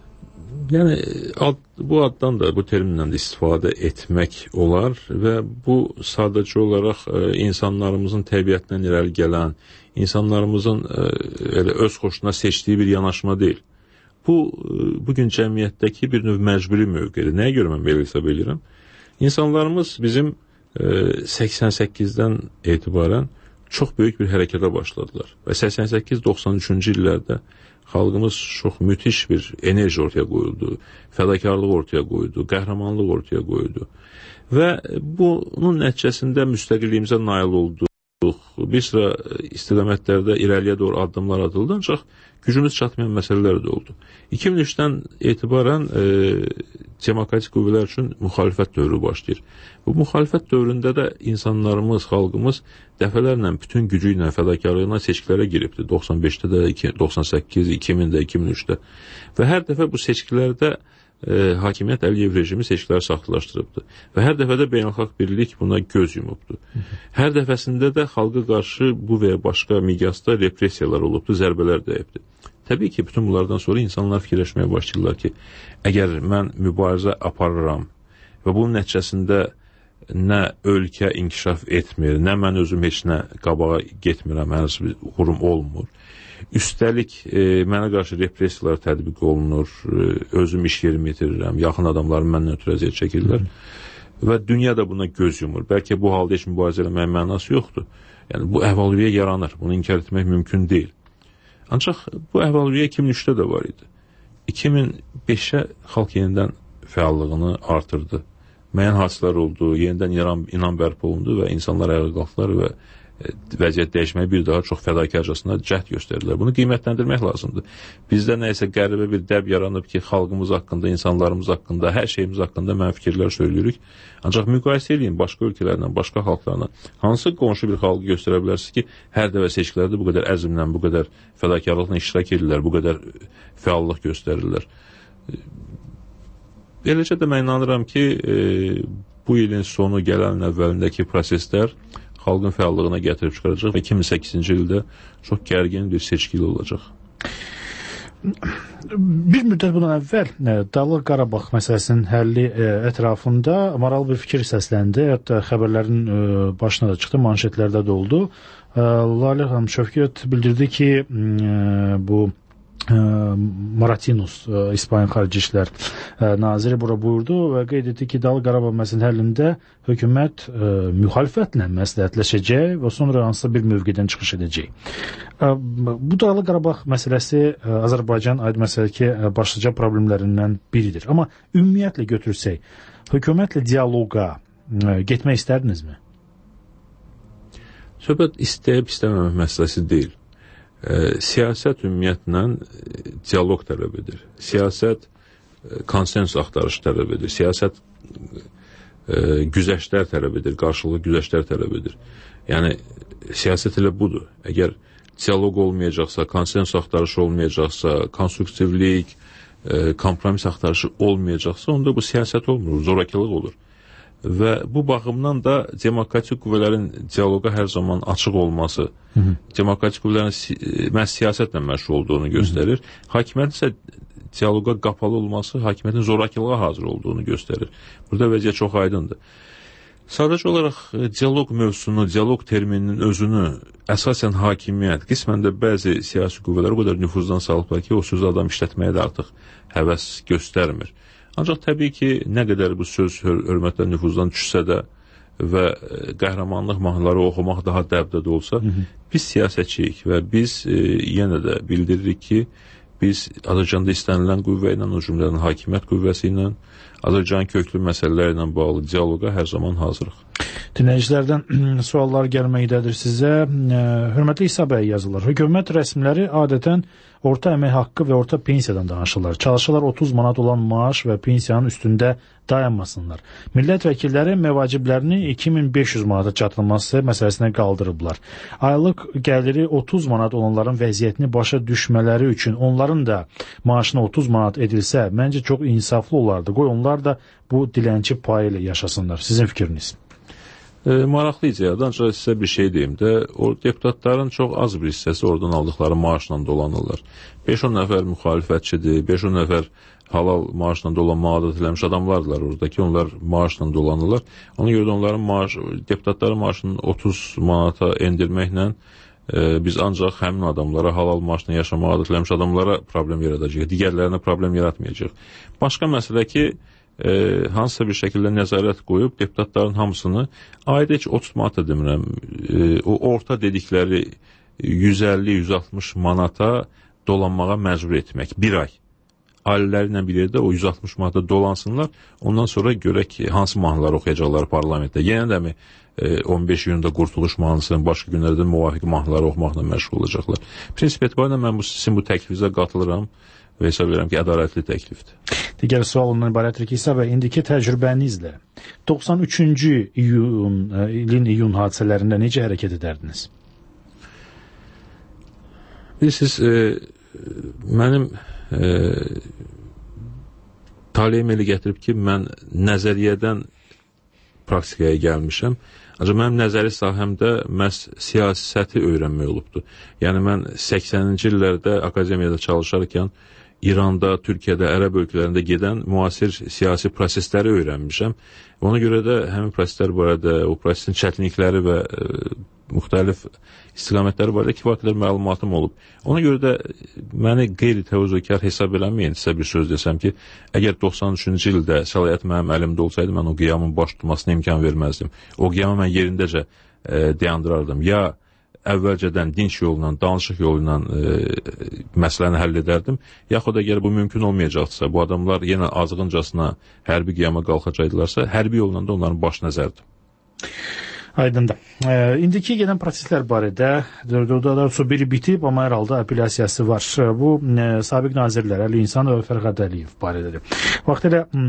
[SPEAKER 7] Yəni, ad, bu addan da, bu terminlə də istifadə etmək olar və bu sadəcə olaraq e, insanlarımızın təbiətindən irəli gələn, insanlarımızın e, elə öz xoşuna seçdiyi bir yanaşma deyil. Bu, e, bugün cəmiyyətdəki bir növ məcburi mövqedir. Nəyə görə mən belə hesab edirəm? İnsanlarımız bizim e, səksən səkkizdən etibarən çox böyük bir hərəkətə başladılar və səksən səkkiz doxsan üçüncü illərdə xalqımız çox müthiş bir enerji ortaya qoyuldu, fədakarlıq ortaya qoydu, qəhrəmanlıq ortaya qoydu. Və bunun nəticəsində müstəqilliyimizə nail olduq. Bir sıra istiqamətlərdə irəliyə doğru addımlar atıldı, ancaq gücümüz çatmayan məsələlər də oldu. iki min üçdən etibarən e, demokratik qüvvələr üçün müxalifət dövrü başlayır. Bu müxalifət dövründə də insanlarımız, xalqımız dəfələrlə bütün gücü ilə, fədakarlığına seçkilərə giribdi. doxsan beşdə də, doxsan səkkiz, iki mində, iki min üçdə. Və hər dəfə bu seçkilərdə e, hakimiyyət Əliyev rejimi seçkiləri saxtalaşdırıbdı. Və hər dəfə də beynəlxalq birlik buna göz yumubdu. Hər dəfəsində də xalqa qarşı bu və ya başqa miqyasda repressiyalar olubdu, zərbələr dəyibdi. Təbii ki, bütün bunlardan sonra insanlar fikirləşməyə başlayırlar ki, əgər mən mübarizə aparıram və bunun nəticəsində nə ölkə inkişaf etmir, nə mən özüm heç nə qabağa getmirəm, hər bir uğurum olmur. Üstəlik, e, mənə qarşı repressiyalar tətbiq olunur, e, özüm iş yerimi itirirəm, yaxın adamlarım məndən ötürü əziyyət çəkirlər. Və dünya da buna göz yumur. Bəlkə bu halda heç mübarizə eləməyin mənası yoxdur. Yəni, bu əhval-ruhiyyə yaranır. Bunu inkar etmək mümkün deyil. Ancaq bu əhval-ruhiyyə iki min üçdə də var idi. iki min beşə xalq yenidən fəallığını artırdı. Müəyyən hadisələr oldu, yenidən inan, inan bərpa olundu və insanlar ayağa qalxdılar və e, vəziyyət dəyişməyə bir daha çox fədakarcasına cəhd göstərdilər. Bunu qiymətləndirmək lazımdır. Bizdə nəyəsə qəribə bir dəb yaranıb ki, xalqımız haqqında, insanlarımız haqqında, hər şeyimiz haqqında mən fikirlər söyləyirik. Ancaq müqayisə edin başqa ölkələrlə, başqa xalqlarla. Hansı qonşu bir xalqı göstərə bilərsiniz ki, hər dəfə seçkilərdə bu qədər əzmlə, bu qədər fədakarlıqla iştirak edirlər, bu qədər fəallıq göstərirlər. Eləcə də mən inanıram ki, e, bu ilin sonu gələn əvvəlindəki proseslər xalqın fəallığına gətirib çıxaracaq və iki min səkkizinci ildə çox gərgin bir seçki ili olacaq.
[SPEAKER 6] Bir müddət bundan əvvəl Dağlıq Qarabağ məsələsinin həlli ətrafında maraqlı bir fikir səsləndi. Hətta xəbərlərin başına da çıxdı, manşetlərdə də oldu. Lalə xanım Şövkət bildirdi ki, bu Maratinus, İspanya Xarici İşlər naziri bura buyurdu və qeyd etdi ki, Dağlıq Qarabağ məsələsinin həllində hökumət e, müxalifətlə məsləhətləşəcək və sonra hansısa bir mövqedən çıxış edəcək. E, bu Dağlıq Qarabağ məsələsi e, Azərbaycan aid məsələ ki, e, başlıca problemlərindən biridir. Amma ümumiyyətlə götürsək, hökumətlə dialoqa e, getmək istərdinizmi?
[SPEAKER 7] Söhbət istəyib istəməmək məsələsi deyil. E, siyasət ümumiyyətlə e, dialoq tələb edir. Siyasət e, konsensus axtarış tələb edir. Siyasət e, güzəştlər tələb edir, qarşılıqlı güzəştlər tələb edir. Yəni, siyasət elə budur. Əgər dialoq olmayacaqsa, konsensus axtarışı olmayacaqsa, konstruktivlik, e, kompromis axtarışı olmayacaqsa, onda bu siyasət olmur, zorakılıq olur. Və bu baxımdan da demokratik qüvvələrin dialoqa hər zaman açıq olması, hı -hı. demokratik qüvvələrin si məhz siyasətlə məşğul olduğunu göstərir. Hakimiyyət isə dialoqa qapalı olması, hakimiyyətin zorakılığa hazır olduğunu göstərir. Burada vəziyyət çox aydındır. Sadəcə olaraq dialoq mövzusunu, dialoq termininin özünü əsasən hakimiyyət, qismən də bəzi siyasi qüvvələr o qədər nüfuzdan salıblar ki, o sözü adam işlətməyə də artıq həvəs göstərmir. Ancaq təbii ki, nə qədər bu söz hör hörmətlə nüfuzdan düşsə də və qəhrəmanlıq mahnıları oxumaq daha dəbdə də olsa, hı -hı. biz siyasətçiyik və biz e, yenə də bildiririk ki, biz Azərbaycanda istənilən qüvvə ilə, o cümlədən hakimiyyət qüvvəsi ilə, Azərbaycanın köklü məsələləri ilə bağlı dialoqa hər zaman hazırıq.
[SPEAKER 6] Dinləyicilərdən suallar gəlməkdədir sizə. Hörmətli İsa bəy yazırlar. Hökumət rəsmiləri adətən orta əmək haqqı və orta pensiyadan danışırlar. Çalışırlar otuz manat olan maaş və pensiyanın üstündə dayanmasınlar. Millət vəkilləri məvaciblərini iki min beş yüz manata çatdırılması məsələsinə qaldırıblar. Aylıq gəliri otuz manat olanların vəziyyətini başa düşmələri üçün onların da maaşına otuz manat edilsə, məncə çox insaflı olardı. Qoy onlar da bu dilənçi payı ilə yaşasınlar. Sizin fikriniz?
[SPEAKER 7] E, maraqlı icradır, ancaq sizə bir şey deyim də, o deputatların çox az bir hissəsi oradan aldıqları maaşla dolanırlar. beş on nəfər müxalifətçidir, beş on nəfər halal maaşla dolanmağa adət eləmiş adamlardılar orada ki, onlar maaşla dolanırlar. Ona görə də onların maaş, deputatların maaşını otuz manata endirməklə e, biz ancaq həmin adamlara, halal maaşla yaşamağa adət eləmiş adamlara problem yaradacaq, digərlərinə problem yaratmayacaq. Başqa məsələ ki, E, hansısa bir şəkildə nəzarət qoyub deputatların hamısını ayda heç otuz manat da demirəm, e, o orta dedikləri yüz əlli yüz altmış manata dolanmağa məcbur etmək bir ay. Ailələri ilə bir yerdə o yüz altmış manata dolansınlar, ondan sonra görək ki, hansı mahnılar oxuyacaqlar parlamentdə. Yenə də mi e, on beş iyunda Qurtuluş mahnısının başqa günlərdə müvafiq mahnıları oxumaqla məşğul olacaqlar. Prinsip etibarıyla mən bu, sizin bu təklifinizə qatılıram və hesab edirəm ki, ədalətli təklifdir.
[SPEAKER 6] Digər sualından ibarətdir ki, İsa bəy, indiki təcrübənizlə doxsan üçüncü iyun, ilin iyun hadisələrində necə hərəkət edərdiniz?
[SPEAKER 7] Bilirsiniz, e, mənim e, taleyim elə gətirib ki, mən nəzəriyyədən praktikaya gəlmişəm. Ancaq mənim nəzəri sahəmdə məhz siyasəti öyrənmək olubdur. Yəni, mən səksəninci illərdə akademiyada çalışarkən İranda, Türkiyədə, Ərəb ölkələrində gedən müasir siyasi prosesləri öyrənmişəm. Ona görə də həmin proseslər barədə, o prosesin çətinlikləri və e, müxtəlif istiqamətləri barədə kifayət qədər məlumatım olub. Ona görə də məni qeyri-təvəzzökar hesab eləməyin, sizə bir söz desəm ki, əgər doxsan üçüncü ildə səlahiyyət mənim əlimdə olsaydı, mən o qiyamın baş tutmasına imkan verməzdim. O qiyamı mən yerindəcə e, dayandırardım. Ya əvvəlcədən dinç yolla, danışıq yolla e, məsələni həll edərdim. Yaxud əgər bu mümkün olmayacaqsa, bu adamlar yenə azğıncasına hərbi qiyama qalxacaqdılarsa, hərbi yolla da onların baş nəzərdir.
[SPEAKER 6] Aydındır. E, indiki gedən proseslər barədə doğrudan biri bitib, amma hər halda apellyasiyası var. Bu e, sabiq nazirlər Əli İnsanov və Fərqad Əliyev barədədir. Vaxtilə e,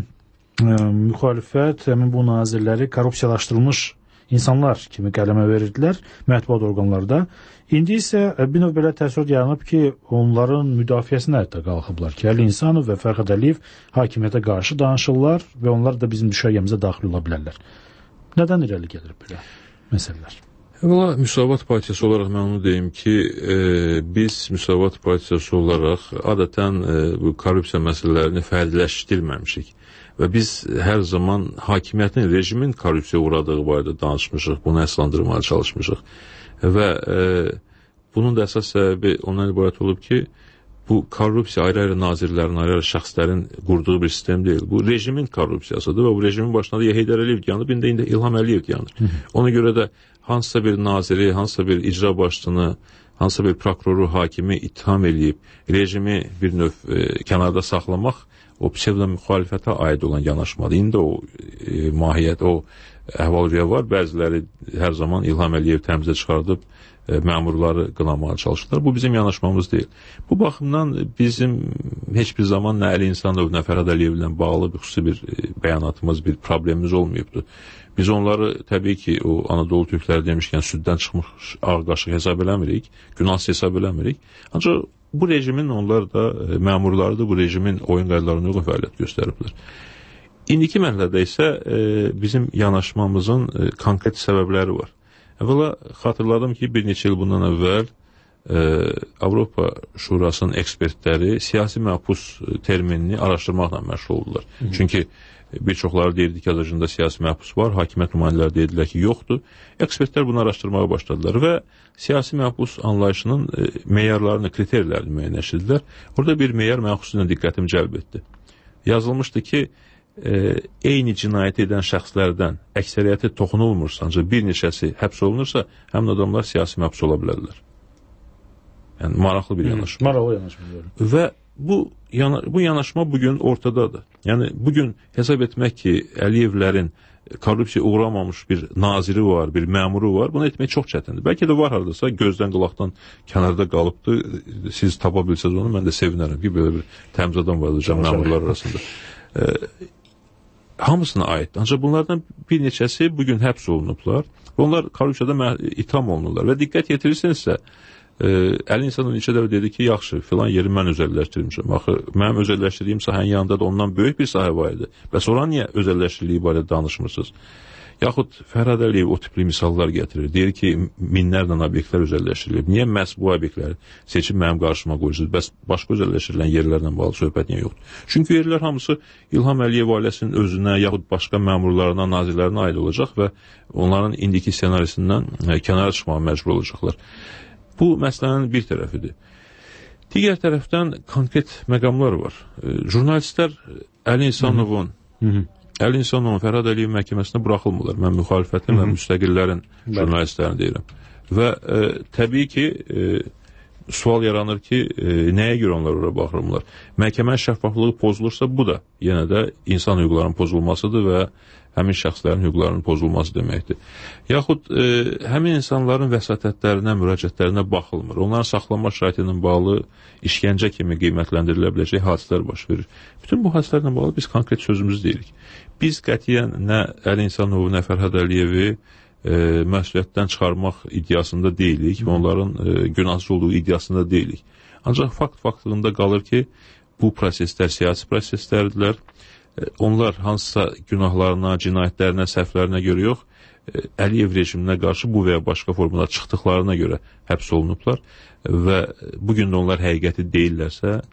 [SPEAKER 6] müxalifət həmin bu nazirləri korrupsiyalaşdırılmış insanlar kimi qələmə verirdilər mətbuat orqanlarda. İndi isə bir növ belə təəssürat yaranıb ki, onların müdafiəsinə hətta qalxıblar ki, Əli İnsanov və Fərqad Əliyev hakimiyyətə qarşı danışırlar və onlar da bizim düşərgəmizə daxil ola bilərlər. Nədən irəli gəlir belə məsələlər?
[SPEAKER 7] Valla Müsavat Partiyası olaraq mən onu deyim ki, e, biz Müsavat Partiyası olaraq adətən e, bu korrupsiya məsələlərini fərdiləşdirməmişik. Və biz hər zaman hakimiyyətin, rejimin korrupsiya uğradığı barədə danışmışıq, bunu əsaslandırmaya çalışmışıq. Və e, bunun da əsas səbəbi ondan ibarət olub ki, bu korrupsiya ayrı-ayrı nazirlərin, ayrı-ayrı şəxslərin qurduğu bir sistem deyil. Bu rejimin korrupsiyasıdır və bu rejimin başında ya Heydər Əliyev dayanır, bir də indi İlham Əliyev dayanır. Ona görə də hansısa bir naziri, hansısa bir icra başçısını, hansısa bir prokuroru, hakimi ittiham eləyib, rejimi bir növ e, kənarda saxlamaq o psevdo müxalifətə aid olan yanaşmadır. İndi o e, mahiyyət, o əhval-ruhiyyə var. Bəziləri hər zaman İlham Əliyev təmizə çıxardıb e, məmurları qınamağa çalışırlar. Bu bizim yanaşmamız deyil. Bu baxımdan bizim heç bir zaman nə Əli İnsanov, nə Fərqad Əliyevlə bağlı bir xüsusi bir e, bəyanatımız, bir problemimiz olmayıbdır. Biz onları təbii ki, o Anadolu türkləri demişkən süddən çıxmış ağ qaşıq hesab eləmirik, günahsız hesab eləmirik. Ancaq bu rejimin, onlar da e, məmurları da bu rejimin oyun qaydalarına uyğun fəaliyyət göstəriblər. İndiki mərhələdə isə e, bizim yanaşmamızın e, konkret səbəbləri var. Əvvəla xatırladım ki, bir neçə il bundan əvvəl e, Avropa Şurasının ekspertləri siyasi məhbus terminini araşdırmaqla məşğul oldular. Hı -hı. Çünki bir çoxları deyirdi ki, Azərbaycanda siyasi məhbus var, hakimiyyət nümayəndələri deyirlər ki, yoxdur. Ekspertlər bunu araşdırmağa başladılar və siyasi məhbus anlayışının e, meyarlarını, kriterlərini müəyyənləşdirdilər. Orada bir meyar mən xüsusilə diqqətimi cəlb etdi. Yazılmışdı ki, e, eyni cinayəti edən şəxslərdən əksəriyyəti toxunulmursa, ancaq bir neçəsi həbs olunursa, həmin adamlar siyasi məhbus ola bilərlər. Yəni, maraqlı bir yanaşma.
[SPEAKER 6] Maraqlı yanaşma.
[SPEAKER 7] Və bu, yana, bu yanaşma bugün ortadadır. Yəni, bugün hesab etmək ki, Əliyevlərin korrupsiya uğramamış bir naziri var, bir məmuru var, bunu etmək çox çətindir. Bəlkə də var haradasa, gözdən qulaqdan kənarda qalıbdır. Siz tapa bilsəz onu, mən də sevinərəm ki, belə bir təmiz adam vardır məmurlar arasında. E, hamısına aiddir. Ancaq bunlardan bir neçəsi bugün həbs olunublar. Onlar korrupsiyada itham olunurlar. Və diqqət yetirirsinizsə, e, Əli İnsanov neçə dəfə dedi ki, yaxşı, filan yeri mən özəlləşdirmişəm. Axı, mənim özəlləşdirdiyim sahənin yanında da ondan böyük bir sahə var idi. Bəs oran niyə özəlləşdiriliyi barədə danışmırsınız? Yaxud Fərqad Əliyev o tipli misallar gətirir. Deyir ki, minlərlə obyektlər özəlləşdirilib. Niyə məhz bu obyektləri seçib mənim qarşıma qoyursunuz? Bəs başqa özəlləşdirilən yerlərlə bağlı söhbət niyə yoxdur? Çünki yerlər hamısı İlham Əliyev ailəsinin özünə, yaxud başqa məmurlarına, nazirlərinə aid olacaq və onların indiki ssenarisindən e, kənara çıxmağa məcbur olacaqlar. Bu məsələnin bir tərəfidir. Digər tərəfdən konkret məqamlar var. E, jurnalistlər Əli İnsanovun, Əli İnsanovun Fərqad Əliyev məhkəməsinə buraxılmırlar. Mən müxalifətin və müstəqillərin jurnalistlərini deyirəm. Və e, təbii ki, e, sual yaranır ki, e, nəyə görə onlar ora baxırmırlar? Məhkəmənin şəffaflığı pozulursa, bu da yenə də insan hüquqlarının pozulmasıdır və həmin şəxslərin hüquqlarının pozulması deməkdir. Yaxud e, həmin insanların vəsatətlərinə, müraciətlərinə baxılmır. Onların saxlanma şəraiti ilə bağlı işgəncə kimi qiymətləndirilə biləcək hadisələr baş verir. Bütün bu hadisələrlə bağlı biz konkret sözümüzü deyirik. Biz qətiyyən nə Əli İnsanovu, nə Fərqad Əliyevi e, məsuliyyətdən çıxarmaq iddiasında deyilik və onların e, günahsız olduğu iddiasında deyilik. Ancaq fakt faktlığında qalır ki, bu proseslər siyasi proseslərdirlər. Onlar hansısa günahlarına, cinayətlərinə, səhvlərinə görə yox, Əliyev rejiminə qarşı bu və ya başqa formada çıxdıqlarına görə həbs olunublar və bugün də onlar həqiqəti deyirlərsə,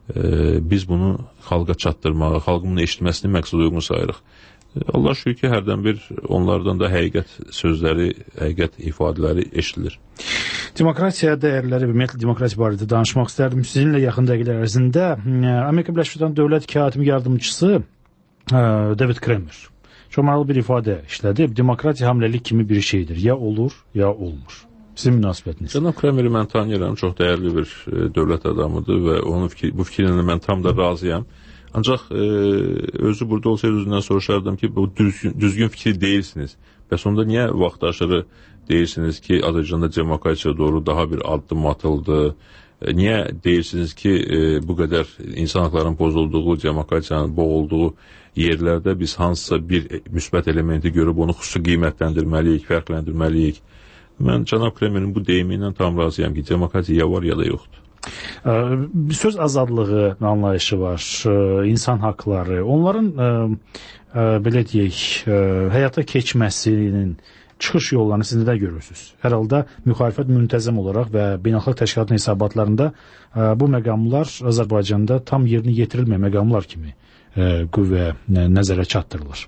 [SPEAKER 7] e, biz bunu xalqa çatdırmağı, xalqın bunu eşitməsini məqsəd uyğun sayırıq. Allah şükür ki, hərdən bir onlardan da həqiqət sözləri, həqiqət ifadələri eşidilir.
[SPEAKER 6] Demokratiya dəyərləri və ümumiyyətlə demokratiya barədə danışmaq istərdim. Sizinlə yaxın dəqiqələr ərzində Amerika Birləşmiş Ştatlarının dövlət katibi yardımçısı David Kramer çox maraqlı bir ifadə işlədi. Demokratiya hamiləlik kimi bir şeydir. Ya olur, ya olmur. Sizin münasibətiniz?
[SPEAKER 7] Cənab Krameri mən tanıyıram. Çox dəyərli bir dövlət adamıdır və onun fikri, bu fikrinlə mən tam da razıyam. Ancaq e, özü burada olsaydı özündən soruşardım ki, bu düzgün, düzgün fikir değilsiniz. Bəs onda niyə vaxt aşırı deyirsiniz ki, Azərbaycanda demokratiya doğru daha bir addım atıldı? E, niyə deyirsiniz ki, e, bu qədər insan haqlarının pozulduğu, demokratiyanın boğulduğu yerlərdə biz hansısa bir müsbət elementi görüb onu xüsusi qiymətləndirməliyik, fərqləndirməliyik? Mən cənab Kremerin bu deyimi ilə tam razıyam ki, demokratiya ya var ya da yoxdur.
[SPEAKER 6] Bir söz azadlığı anlayışı var, insan haqları. Onların belə deyək, həyata keçməsinin çıxış yollarını siz nədə görürsünüz? Hər halda müxalifət müntəzəm olaraq və beynəlxalq təşkilatın hesabatlarında bu məqamlar Azərbaycanda tam yerini yetirilməyən məqamlar kimi qüvvə nəzərə çatdırılır.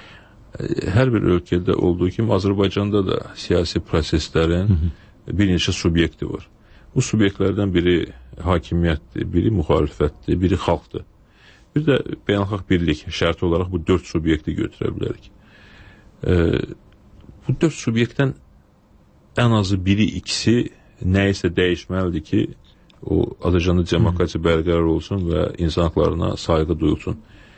[SPEAKER 7] Hər bir ölkədə olduğu kimi Azərbaycanda da siyasi proseslərin hı hı. bir neçə subyekti var. Bu subyektlərdən biri hakimiyyətdir, biri müxalifətdir, biri xalqdır. Bir də beynəlxalq birlik şərti olaraq bu dörd subyekti götürə bilərik. E, bu dörd subyektdən ən azı biri, ikisi nəyisə dəyişməlidir ki, o Azərbaycanda demokratiya bərqərar olsun və insan haqlarına sayğı duyulsun.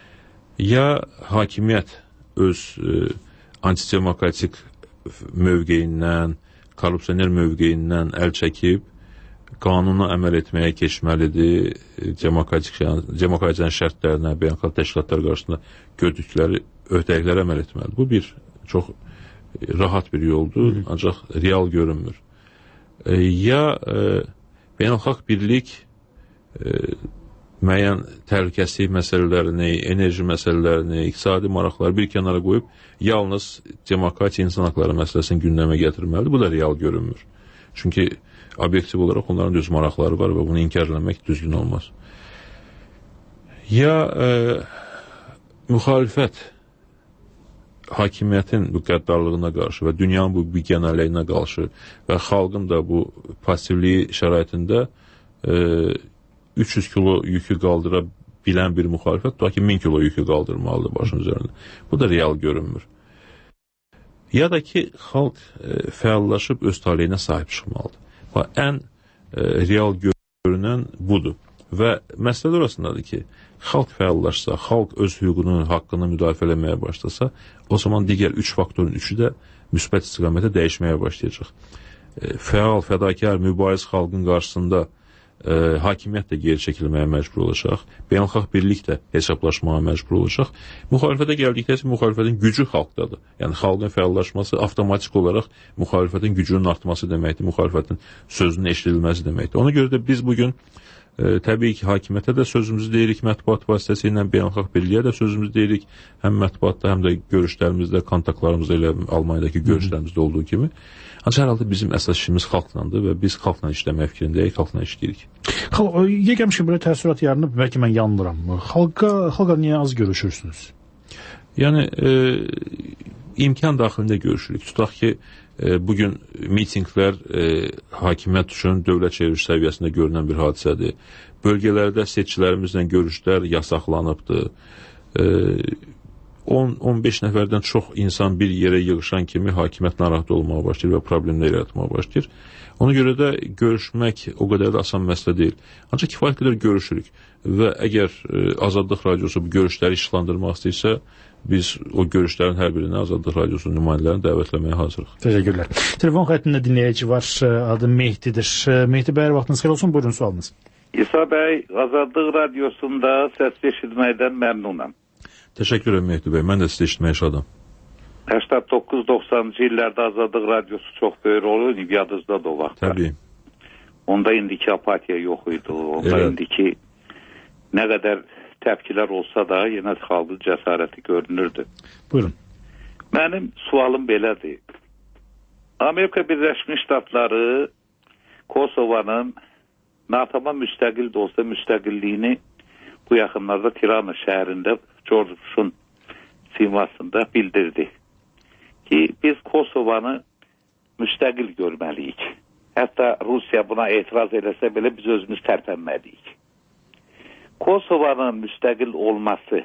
[SPEAKER 7] Ya hakimiyyət öz e, antidemokratik mövqeyindən, korrupsioner mövqeyindən əl çəkib, qanuna əməl etməyə keçməlidir, demokratiyanın şərtlərinə, beynəlxalq təşkilatlar qarşısında gördükləri öhdəliklərə əməl etməlidir. Bu bir çox rahat bir yoldur, Hı. ancaq real görünmür. E, ya e, beynəlxalq birlik e, müəyyən təhlükəsizlik məsələlərini, enerji məsələlərini, iqtisadi maraqları bir kənara qoyub, yalnız demokratiya, insan haqları məsələsini gündəmə gətirməlidir. Bu da real görünmür. Çünki obyektiv olaraq onların düz maraqları var və bunu inkar etmək düzgün olmaz. Ya e, müxalifət hakimiyyətin bu qəddarlığına qarşı və dünyanın bu biganəliyinə qarşı və xalqın da bu passivliyi şəraitində e, üç yüz kilo yükü qaldıra bilən bir müxalifət da ki, min kilo yükü qaldırmalıdır başın üzərində. Bu da real görünmür. Ya da ki, xalq e, fəallaşıb öz taleyinə sahib çıxmalıdır. Və ən e, real görünən budur. Və məsələ orasındadır ki, xalq fəallaşsa, xalq öz hüququnu, haqqını müdafiə etməyə başlasa, o zaman digər üç faktorun üçü də müsbət istiqamətə dəyişməyə başlayacaq. E, fəal, fədakar, mübariz xalqın qarşısında e, hakimiyyət də geri çəkilməyə məcbur olacaq. Beynəlxalq birlik də hesablaşmağa məcbur olacaq. Müxalifətə gəldikdə isə müxalifətin gücü xalqdadır. Yəni xalqın fəallaşması avtomatik olaraq müxalifətin gücünün artması deməkdir, müxalifətin sözünün eşidilməsi deməkdir. Ona görə də biz bugün e, təbii ki, hakimiyyətə də sözümüzü deyirik, mətbuat vasitəsilə beynəlxalq birliyə də sözümüzü deyirik, həm mətbuatda, həm də görüşlərimizdə, kontaktlarımızda ilə Almaniyadakı görüşlərimizdə olduğu kimi. Ancaq hər halda bizim əsas işimiz xalqlandır və biz xalqla işləmək fikrindəyik, xalqla işləyirik.
[SPEAKER 6] Yegəmiş ki, böyle təəssürat yaranıb, bəlkə mən yanılıram. Xalqa, xalqa niyə az görüşürsünüz?
[SPEAKER 7] Yəni, e, imkan daxilində görüşürük. Tutaq ki, e, bugün mitinglər e, hakimiyyət üçün dövlət çeviriş səviyyəsində görünən bir hadisədir. Bölgələrdə seçkilərimizlə görüşlər yasaqlanıbdır. E, on on beş nəfərdən çox insan bir yerə yığışan kimi hakimiyyət narahat olmağa başlayır və problemlər yaratmağa başlayır. Ona görə də görüşmək o qədər də asan məsələ deyil. Ancaq kifayət qədər görüşürük və əgər e, Azadlıq Radiosu bu görüşləri işlandırmaq istəyirsə, biz o görüşlərin hər birini Azadlıq Radiosunun nümayəndələrini dəvətləməyə hazırıq.
[SPEAKER 6] Təşəkkürlər. Telefon xəttində dinləyici var, adı Mehdidir. Mehdi bəy, vaxtınız xeyir olsun, buyurun sualınız.
[SPEAKER 8] İsa bəy, Azadlıq Radiosunda səs eşitməkdən məmnunam.
[SPEAKER 7] Təşəkkür ederim Mehdi bəy, mən də sizi eşitməyə şadam.
[SPEAKER 8] səksən doqquz doxsanıncı illərdə Azadlıq Radiosu çox böyük rol oynayıb, yadınızda da o vaxtda.
[SPEAKER 7] Təbii.
[SPEAKER 8] Onda indiki apatiya yox idi. Onda evet. indiki nə qədər təpkilər olsa da yenə xalqın cəsarəti görünürdü.
[SPEAKER 6] Buyurun.
[SPEAKER 8] Mənim sualım belədir. Amerika Birləşmiş Ştatları Kosovanın NATO-ma müstəqil də olsa müstəqilliyini bu yaxınlarda Tirana şəhərində George Bush'un simasında bildirdi ki, biz Kosovanı müstəqil görməliyik. Hətta Rusiya buna etiraz eləsə belə biz özümüz tərpənməliyik. Kosovanın müstəqil olması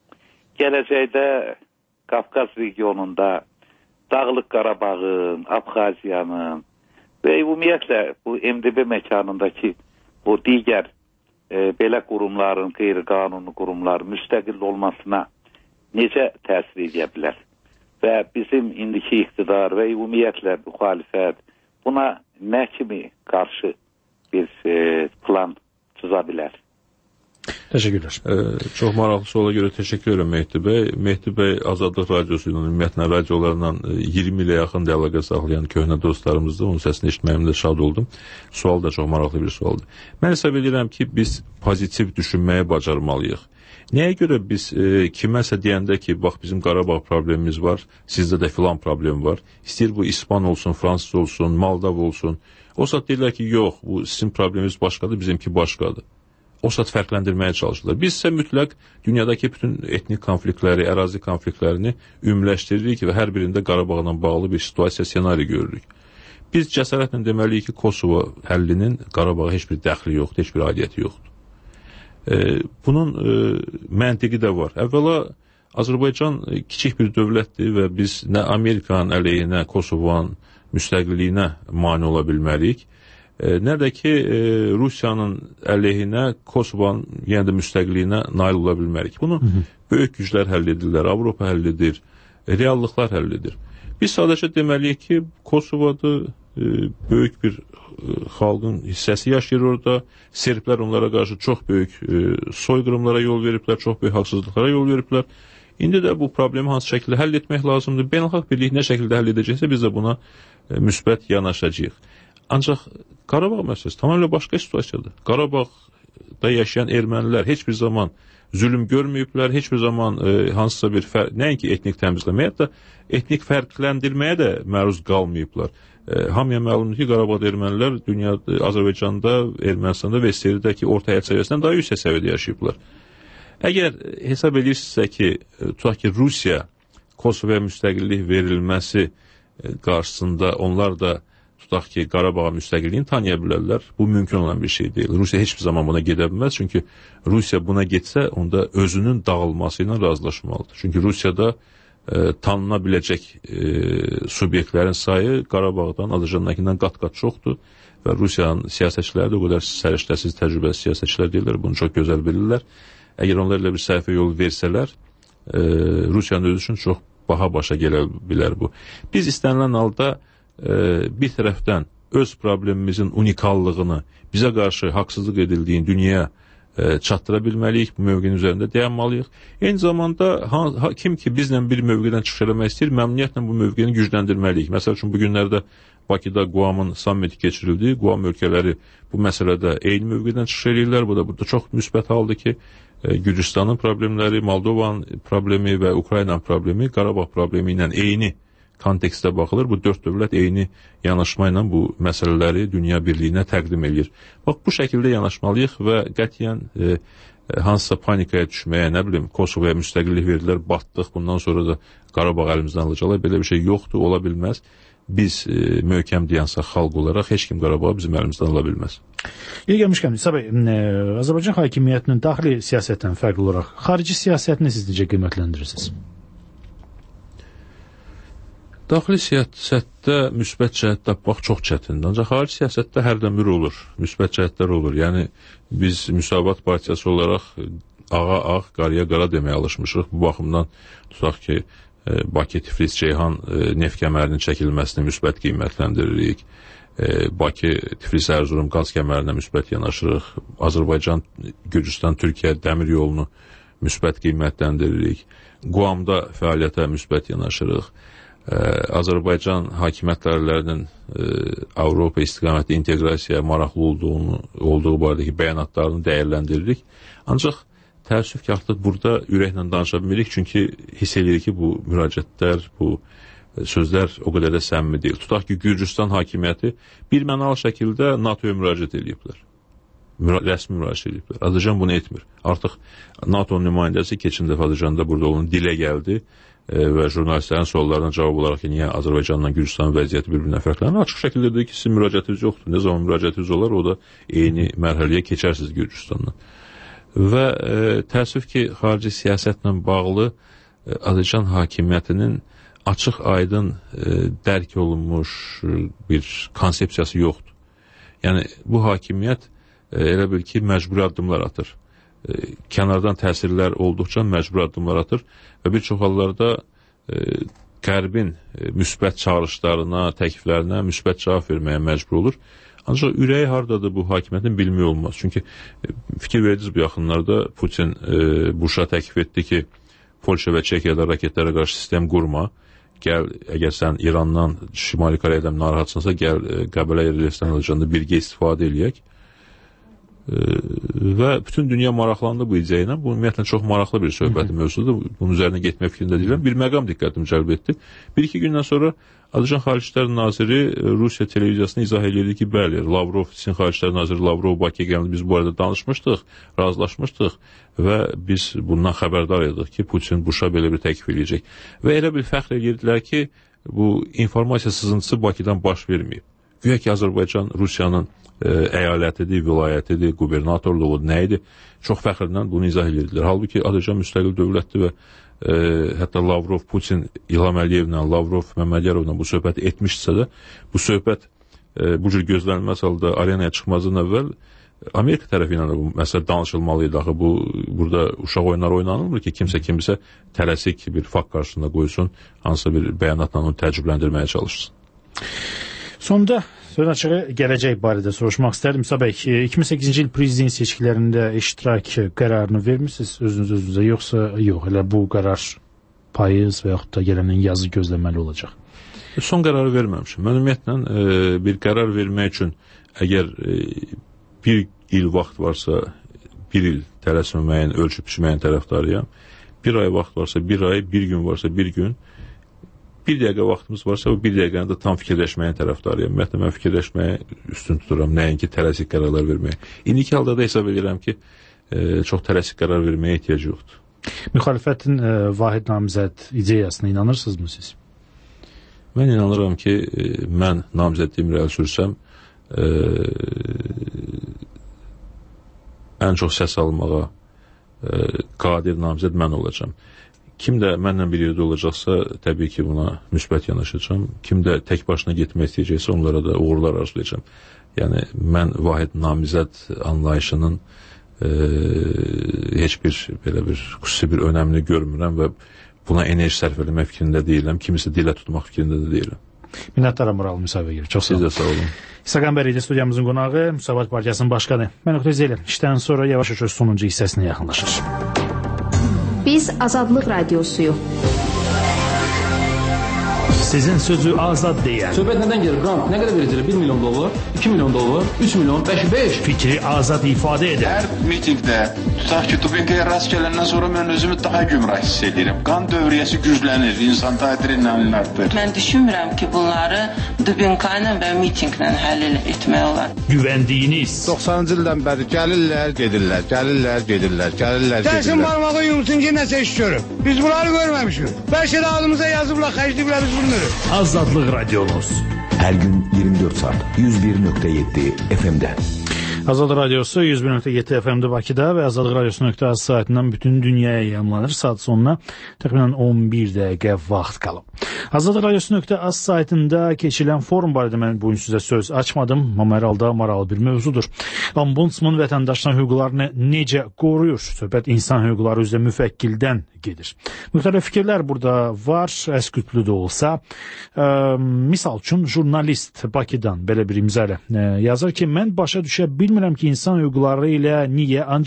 [SPEAKER 8] gələcəkdə Qafqaz regionunda Dağlıq Qarabağın, Abxaziyanın və ümumiyyətlə bu M D B məkanındakı bu digər e, belə qurumların, qeyri-qanuni qurumlar müstəqil olmasına necə təsir edə bilər? Və bizim indiki iqtidar və ümumiyyətlə müxalifət buna nə kimi qarşı bir e, plan çıza bilər?
[SPEAKER 6] Təşəkkürlər.
[SPEAKER 7] Ee, çox maraqlı suala görə təşəkkür edirəm Mehdi bəy. Mehdi bəy Azadlıq Radiosu ilə, ümumiyyətlə radiolarla iyirmi ilə yaxın əlaqə saxlayan köhnə dostlarımızdır. Onun səsini eşitməyimdə şad oldum. Sual da çox maraqlı bir sualdır. Mən hesab edirəm ki, biz pozitiv düşünməyi bacarmalıyıq. Nəyə görə biz e, kiməsə deyəndə ki, bax bizim Qarabağ problemimiz var, sizdə də filan problem var. İstəyir bu İspan olsun, Fransız olsun, Moldav olsun. O saat deyirlər ki, yox, bu sizin probleminiz başqadır, bizimki başqadır. O saat fərqləndirməyə çalışırlar. Biz isə mütləq dünyadakı bütün etnik konfliktləri, ərazi konfliktlərini ümumləşdiririk və hər birində Qarabağla bağlı bir situasiya, ssenari görürük. Biz cəsarətlə deməliyik ki, Kosovo həllinin Qarabağa heç bir dəxli yoxdur, heç bir aidiyyəti yoxdur. E, bunun e, məntiqi də var. Əvvəla Azərbaycan kiçik bir dövlətdir və biz nə Amerikanın əleyhinə, Kosovanın müstəqilliyinə mane ola bilmərik, nə də ki, Rusiyanın əleyhinə, Kosovanın yenə də müstəqilliyinə nail ola bilmərik. Bunu hı -hı. böyük güclər həll edirlər, Avropa həll edir, reallıqlar həll edir. Biz sadəcə deməliyik ki, Kosovoda böyük bir xalqın hissəsi yaşayır orada. Serblər onlara qarşı çox böyük soyqırımlara yol veriblər, çox böyük haqsızlıqlara yol veriblər. İndi də bu problemi hansı şəkildə həll etmək lazımdır. Beynəlxalq birlik nə şəkildə həll edəcəksə biz də buna müsbət yanaşacağıq. Ancaq Qarabağ məsələsi tamamilə başqa situasiyadır. Qarabağda yaşayan ermənilər heç bir zaman zülm görməyiblər, heç bir zaman e, hansısa bir fər nəinki etnik təmizləməyə, hətta etnik fərqləndirməyə də məruz qalmayıblar. E, hamıya məlumdur ki, Qarabağda ermənilər dünya, Azərbaycanda, Ermənistanda və İsraildəki orta həyat səviyyəsindən daha yüksək səviyyədə yaşayıblar. Əgər hesab edirsinizsə ki, tutaq ki, Rusiya Kosovaya müstəqillik verilməsi qarşısında onlar da tutaq ki, Qarabağa müstəqilliyini tanıya bilərlər. Bu mümkün olan bir şey deyil. Rusiya heç bir zaman buna gedə bilməz. Çünki Rusiya buna getsə, onda özünün dağılması ilə razılaşmalıdır. Çünki Rusiyada e, tanına biləcək e, subyektlərin sayı Qarabağdan, Azərbaycandakindən qat-qat çoxdur. Və Rusiyanın siyasətçiləri də o qədər səriştəsiz, təcrübəli siyasətçilər deyirlər. Bunu çox gözəl bilirlər. Əgər onlar ilə bir səhifə yol versələr, e, Rusiyanın özü üçün çox baha başa gələ bilər bu. Biz istənilən halda bir tərəfdən öz problemimizin unikallığını, bizə qarşı haqsızlıq edildiyini dünyaya çatdıra bilməliyik, bu mövqenin üzərində dayanmalıyıq. Eyni zamanda ha, ha, kim ki bizlə bir mövqedən çıxış eləmək istəyir, məmnuniyyətlə bu mövqeni gücləndirməliyik. Məsəl üçün, bu günlərdə Bakıda Quamın sammiti keçirildi. Quam ölkələri bu məsələdə eyni mövqedən çıxış edirlər. Bu da burada çox müsbət haldır ki, Gürcüstanın problemləri, Moldovanın problemi və Ukraynanın problemi Qarabağ problemi ilə eyni kontekstdə baxılır. Bu dörd dövlət eyni yanaşma ilə bu məsələləri dünya birliyinə təqdim edir. Bax, bu şəkildə yanaşmalıyıq və qətiyyən e, hansısa panikaya düşməyə, nə bilim, Kosovaya müstəqillik verdilər, batdıq, bundan sonra da Qarabağ əlimizdən alacaqlar. Belə bir şey yoxdur, ola bilməz. Biz e, möhkəm deyansaq xalq olaraq heç kim Qarabağı bizim əlimizdən ala bilməz.
[SPEAKER 6] İyi gəlmişkən, İsa bəy, Azərbaycan hakimiyyətinin daxili siyasətdən fərqli olaraq xarici siyasətini siz necə qiymətləndirirsiniz?
[SPEAKER 7] Daxili siyasətdə müsbət cəhət tapmaq çox çətindir. Ancaq xarici siyasətdə hərdən bir olur, müsbət cəhətlər olur. Yəni biz Müsavat Partiyası olaraq ağa ağ, qarıya qara deməyə alışmışıq. Bu baxımdan tutaq ki, Bakı, Tiflis, Ceyhan neft kəmərinin çəkilməsini müsbət qiymətləndiririk. Bakı, Tiflis, Ərzurum qaz kəmərinə müsbət yanaşırıq. Azərbaycan, Gürcüstan, Türkiyə dəmir yolunu müsbət qiymətləndiririk. Quamda fəaliyyətə müsbət yanaşırıq. Azərbaycan hakimiyyətlərinin Avropa istiqaməti inteqrasiyaya maraqlı olduğunu, olduğu barədəki bəyanatlarını dəyərləndiririk. Ancaq təəssüf ki, artıq burada ürəklə danışa bilmirik, çünki hiss edirik ki, bu müraciətlər, bu sözlər o qədər də səmimi deyil. Tutaq ki, Gürcüstan hakimiyyəti bir mənalı şəkildə NATOya müraciət ediblər. rəsmi müraciət ediblər. Azərbaycan bunu etmir. Artıq NATO'nun nümayəndəsi keçən dəfə Azərbaycanda burada onun dilə gəldi e, və jurnalistlərin suallarına cavab olaraq ki, niyə Azərbaycanla Gürcüstanın vəziyyəti bir-birinə fərqlənir? Açıq şəkildə dedi ki, sizin müraciətiniz yoxdur. Nə zaman müraciətiniz olar, o da eyni mərhələyə keçərsiniz Gürcüstanla. Və e, təəssüf ki, xarici siyasətlə bağlı e, Azərbaycan hakimiyyətinin açıq aydın e, dərk olunmuş bir konsepsiyası yoxdur. Yəni bu hakimiyyət e, elə bil ki, məcburi addımlar atır. E, kənardan təsirlər olduqca məcburi addımlar atır və bir çox hallarda e, Qərbin e, müsbət çağırışlarına, təkliflərinə müsbət cavab verməyə məcbur olur. Ancaq ürəyi hardadır bu hakimiyyətin bilmək olmaz. Çünki e, fikir verdiniz bu yaxınlarda Putin e, Buşa təklif etdi ki, Polşa və Çekiyada raketlərə qarşı sistem qurma. Gəl, əgər sən İrandan, Şimali Koreyadan narahatsınsa, gəl e, Qəbələ Ermənistan olacağında birgə istifadə eləyək. E, və bütün dünya maraqlandı bu ideya ilə. Bu ümumiyyətlə çox maraqlı bir söhbəti mövzudur. Bunun üzərinə getmək fikrində deyiləm. Bir məqam diqqətimi cəlb etdi. Bir-iki gündən sonra Azərbaycan Xarici İşlər Naziri Rusiya televiziyasına izah edirdi ki, bəli, Lavrov, Çin Xarici İşlər Naziri Lavrov Bakıya gəldi, biz bu arada danışmışdıq, razılaşmışdıq və biz bundan xəbərdar idik ki, Putin Buşa belə bir təklif edəcək. Və elə bir fəxr edirdilər ki, bu informasiya sızıntısı Bakıdan baş verməyib. Güya ki, Azərbaycan Rusiyanın e, əyalətidir, vilayətidir, qubernatorluğu, nə idi? Çox fəxrlə bunu izah edirdilər. Halbuki Azərbaycan müstəqil dövlətdir və e, hətta Lavrov, Putin, İlham Əliyevlə, Lavrov, Məmmədyarovla bu söhbəti etmişsə də, bu söhbət e, bu cür gözlənilməz halda arenaya çıxmazdan əvvəl Amerika tərəfi ilə bu məsələ danışılmalı idi. Axı bu, burada uşaq oyunları oynanılmır ki, kimsə kimsə tələsik bir fakt qarşısında qoysun, hansısa bir bəyanatla onu təcrübləndirməyə çalışsın.
[SPEAKER 6] Sonda söz açığı gələcək barədə soruşmaq istərdim. İsa bəy, iki min səkkizinci il prezident seçkilərində iştirak qərarını vermişsiniz özünüz özünüzə, yoxsa yox, elə bu qərar payız və yaxud da gələn yazı gözləməli olacaq?
[SPEAKER 7] Son qərarı verməmişim. Mən ümumiyyətlə e, bir qərar vermək üçün əgər e, bir il vaxt varsa, bir il tələsməməyin, ölçüb biçməyin tərəfdarıyam. Bir ay vaxt varsa, bir ay, bir gün varsa, bir gün. Bir dəqiqə vaxtımız varsa, o bir dəqiqəni də tam fikirləşməyin tərəfdarıyam. Ümumiyyətlə, mən fikirləşməyə üstün tuturam, nəinki tələsik qərarlar verməyə. İndiki halda da hesab edirəm ki, e, çox tələsik qərar verməyə ehtiyac yoxdur.
[SPEAKER 6] Müxalifətin e, vahid namizəd ideyasına inanırsınızmı siz?
[SPEAKER 7] Mən inanıram ki, e, mən namizədliyimi irəli sürsəm, e, ən çox səs almağa e, qadir namizəd mən olacağam. Kim də mənlə bir yerdə olacaqsa, təbii ki, buna müsbət yanaşacağam. Kim də tək başına getmək istəyəcəksə, onlara da uğurlar arzulayacağam. Yəni, mən vahid namizəd anlayışının e, heç bir, belə bir, xüsusi bir önəmini görmürəm və buna enerji sərf eləmək fikrində deyiləm. Kimisə dilə tutmaq fikrində də deyiləm.
[SPEAKER 6] Minnətdaram Mural müsahibəyə. Çox sağ olun.
[SPEAKER 7] Siz də sağ olun.
[SPEAKER 6] İsa Qəmbər idi studiyamızın qonağı, Müsavat Partiyasının başqanı. Mən Oktay Zeyləm. İşdən sonra yavaş-yavaş sonuncu hissəsinə yaxınlaşır.
[SPEAKER 2] Biz Azadlıq Radiosuyuq.
[SPEAKER 6] Sizin sözü azad deyən.
[SPEAKER 9] Söhbət nədən gelir? Qrant nə qədər verəcəklər? bir milyon dollar, iki milyon dollar, üç milyon, beş, beş.
[SPEAKER 6] Fikri azad ifadə edən.
[SPEAKER 10] Hər mitingdə, tutaq ki, Tubinkaya rast gələndən sonra mən özümü daha gümrah hiss edirəm. Qan dövriyyəsi güclənir, insan adrenalin artır.
[SPEAKER 11] Mən düşünmürəm ki, bunları Tubinkayla və mitinglə həll etmək olar.
[SPEAKER 6] Güvəndiyiniz.
[SPEAKER 12] doxsanıncı ildən bəri gəlirlər, gedirlər, gəlirlər, gedirlər, gəlirlər, gedirlər.
[SPEAKER 13] Dəsin barmağı yumsun ki, nəsə iş görüb. Biz bunları görməmişik. Bəlkə də adımıza yazıblar, xərcliyiblər, biz bunu.
[SPEAKER 6] Azadlıq Radyonuz.
[SPEAKER 14] Hər gün iyirmi dörd saat yüz bir nöqtə yeddi F M-də.
[SPEAKER 6] Azadlıq Radyosu yüz bir nöqtə yeddi F M-də Bakıda və azadlıq radiosu nöqtə az saatindən bütün dünyaya yayımlanır. Saat sonuna təxminən on bir dəqiqə vaxt qalıb. Azadlıq radiosu nöqtə az saytında keçirilən forum barədə mən bugün sizə söz açmadım. Amma hər halda maraqlı bir mövzudur. Ombudsman vətəndaşların hüquqlarını necə qoruyur? Söhbət insan hüquqları üzrə müfəkkildən gedir. Müxtəlif fikirlər burada var, əskütlü də olsa. E, misal üçün, jurnalist Bakıdan belə bir imza ilə e, yazır ki, mən başa düşə bilmirəm ki, insan hüquqları ilə niyə ancaq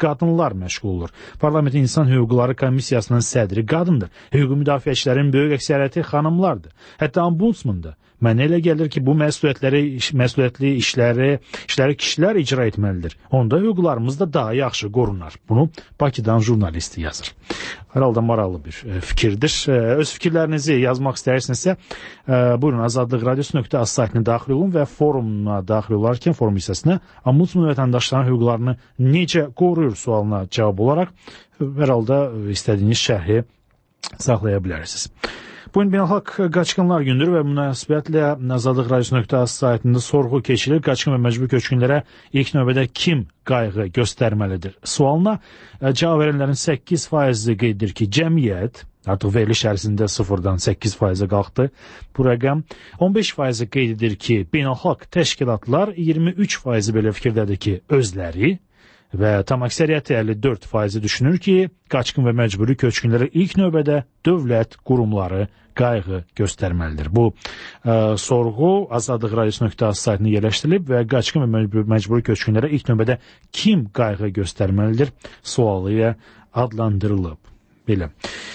[SPEAKER 6] qadınlar məşğul olur. Parlamentin İnsan Hüquqları Komissiyasının sədri qadındır. Hüquqi müdafiəçilərin böyük əksəriyyəti xanımlardır. Hətta ombudsman da. Mənə elə gəlir ki, bu məsuliyyətləri, məsuliyyətli işləri, işləri kişilər icra etməlidir. Onda hüquqlarımız da daha yaxşı qorunar. Bunu Bakıdan jurnalisti yazır. Hər halda maraqlı bir fikirdir. Öz fikirlərinizi yazmaq istəyirsinizsə, buyurun azadlıq radiosu nöqtə az saytına daxil olun və forumuna daxil olarkən forum hissəsinə ombudsman vətəndaşların hüquqlarını necə qoruyur sualına cavab olaraq hər halda istədiyiniz şərhi saxlaya bilərsiniz. Bugün Beynəlxalq Qaçqınlar Gündür və münasibətlə azadlıq radiosu nöqtə az saytında sorğu keçilir. Qaçqın və məcbur köçkünlərə ilk növbədə kim qayğı göstərməlidir? Sualına cavab verənlərin səkkiz faizi qeyd edir ki, cəmiyyət, artıq veriliş ərzində sıfırdan səkkiz faizə qalxdı bu rəqəm. on beş faizi qeyd edir ki, beynəlxalq təşkilatlar, iyirmi üç faizi belə fikirdədir ki, özləri və tam əksəriyyəti əlli dörd faizi düşünür ki, qaçqın və məcburi köçkünlərə ilk növbədə dövlət qurumları qayğı göstərməlidir. Bu ə, sorğu azadlıq radiosu nöqtə az saytına yerləşdirilib və qaçqın və məcburi köçkünlərə ilk növbədə kim qayğı göstərməlidir sualı ilə adlandırılıb. Belə.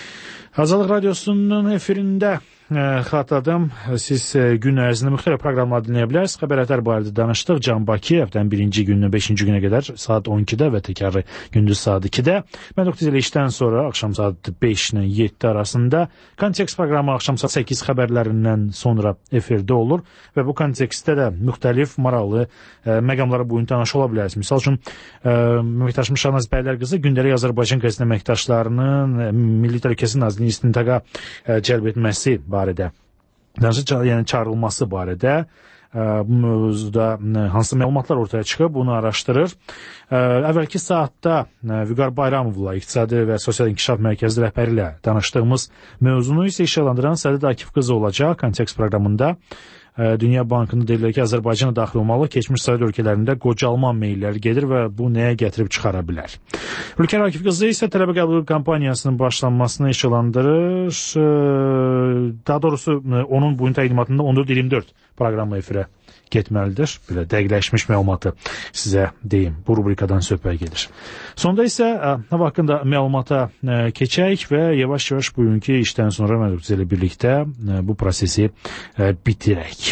[SPEAKER 6] Azadlıq radiosunun efirində xatırladım. Siz gün ərzində müxtəlif proqramlar dinləyə bilərsiniz. Xəbərlər barədə danışdıq. Can Bakı həftənin birinci günü beşinci günə qədər saat on ikidə və təkrarı gündüz saat ikidə. Mən doqquz ilə işdən sonra axşam saat beş ilə yeddi arasında Kontekst proqramı axşam saat səkkiz xəbərlərindən sonra efirdə olur və bu kontekstdə də müxtəlif maraqlı ə, məqamlara bugün tanış ola bilərsiniz. Misal üçün əməkdaşım Şahnaz Bəylər qızı gündəlik Azərbaycan qəzetinin əməkdaşlarının Milli Təhlükəsizlik Nazirliyinin istintaqa ə, cəlb etməsi barədə, yəni çağırılması barədə bu mövzuda hansı məlumatlar ortaya çıxıb, bunu araşdırır. Əvvəlki saatda Vüqar Bayramovla İqtisadi və Sosial İnkişaf Mərkəzi rəhbəri ilə danışdığımız mövzunu isə işğalandıran Sədid Akif qızı olacaq. Kontekst proqramında Dünya Bankında deyilir ki, Azərbaycana daxil olmalı keçmiş Sovet ölkələrində qocalma meylləri gedir və bu nəyə gətirib çıxara bilər. Ülker Akif qızı isə tələbə qəbul kampaniyasının başlanmasını işğalandırır. Daha doğrusu onun bugün təqdimatında on dörd iyirmi dörd proqramı efirə getməlidir. Belə dəqiqləşmiş məlumatı sizə deyim. Bu rubrikadan söhbət gedir. Sonda isə hava haqqında məlumata keçək və yavaş-yavaş bugünkü işdən sonra Mədruzə ilə birlikdə bu prosesi bitirək.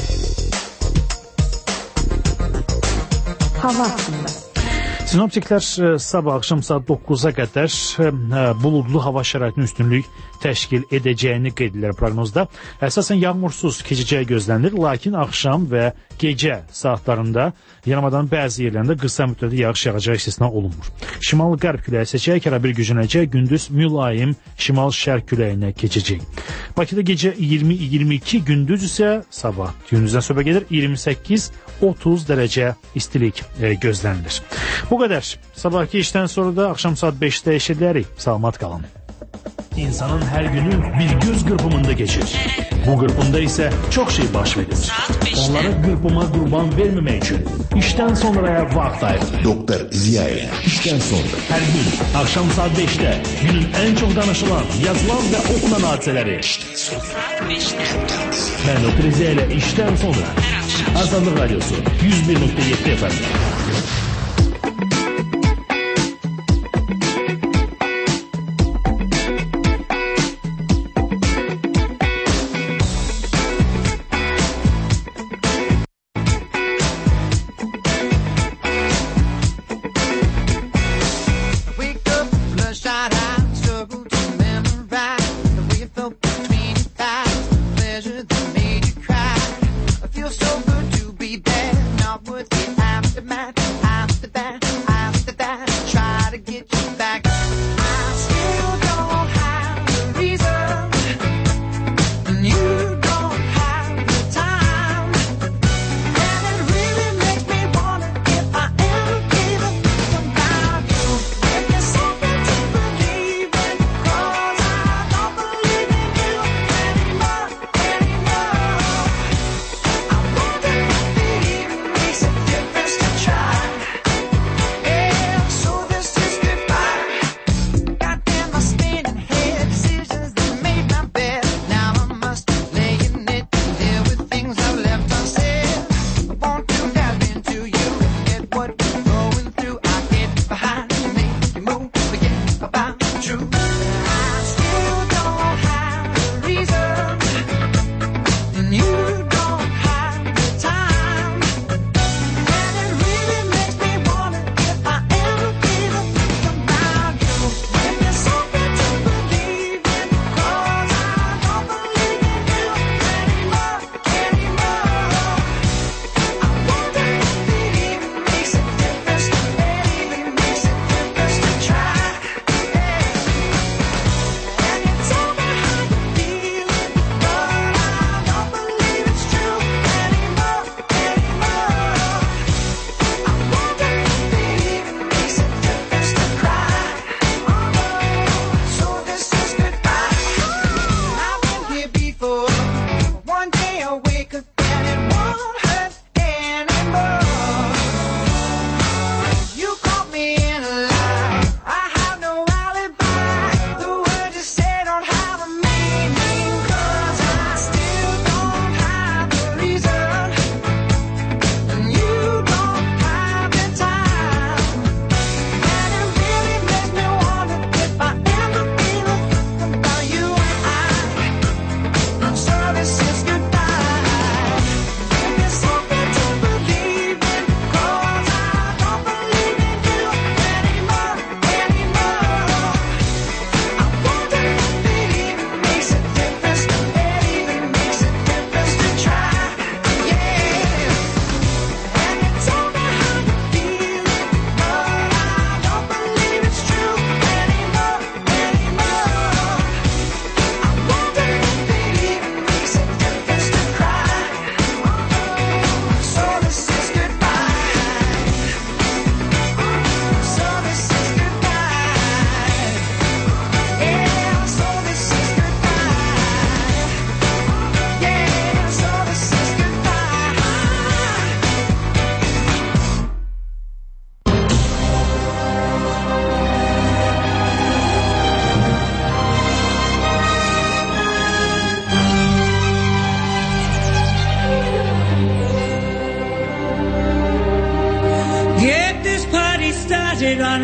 [SPEAKER 2] Hava haqqında.
[SPEAKER 6] Sinoptiklər sabah axşam saat doqquza qədər buludlu hava şəraitinin üstünlük təşkil edəcəyini qeyd edirlər proqnozda. Əsasən yağmursuz keçəcəyi gözlənilir, lakin axşam və gecə saatlarında yarımadanın bəzi yerlərində qısa müddətli yağış yağacağı istisna olunmur. Şimal-qərb küləyi əsəcək, arabir güclənəcək, gündüz mülayim şimal-şərq küləyinə keçəcək. Bakıda gecə iyirmi iyirmi iki, gündüz isə sabah gündüzdən söhbət gedir iyirmi səkkiz otuz dərəcə istilik e, gözlənilir. Bu qədər. Sabahki işdən sonra da axşam saat beşdə eşidərik. Salamat qalın. İnsanın hər günü bir göz qırpımında geçir. Bu qırpımda isə çox şey baş verir. Onları qırpıma qurban verməmək üçün işdən sonraya vaxt ayırır.
[SPEAKER 14] Doktor Ziyayev.
[SPEAKER 6] İşdən sonra. Hər gün axşam saat beşdə günün ən çox danışılan, yazılan və oxunan hadisələri. Mən Doktor Ziyayev ilə işdən sonra. Azadlıq Radyosu yüz bir nöqtə yeddi F M.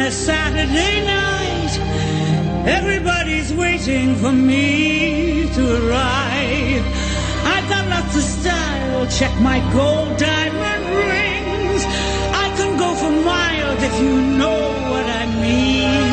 [SPEAKER 15] a Saturday night. Everybody's waiting for me to arrive. I got lots of style, check my gold diamond rings. I can go for miles if you know what I mean.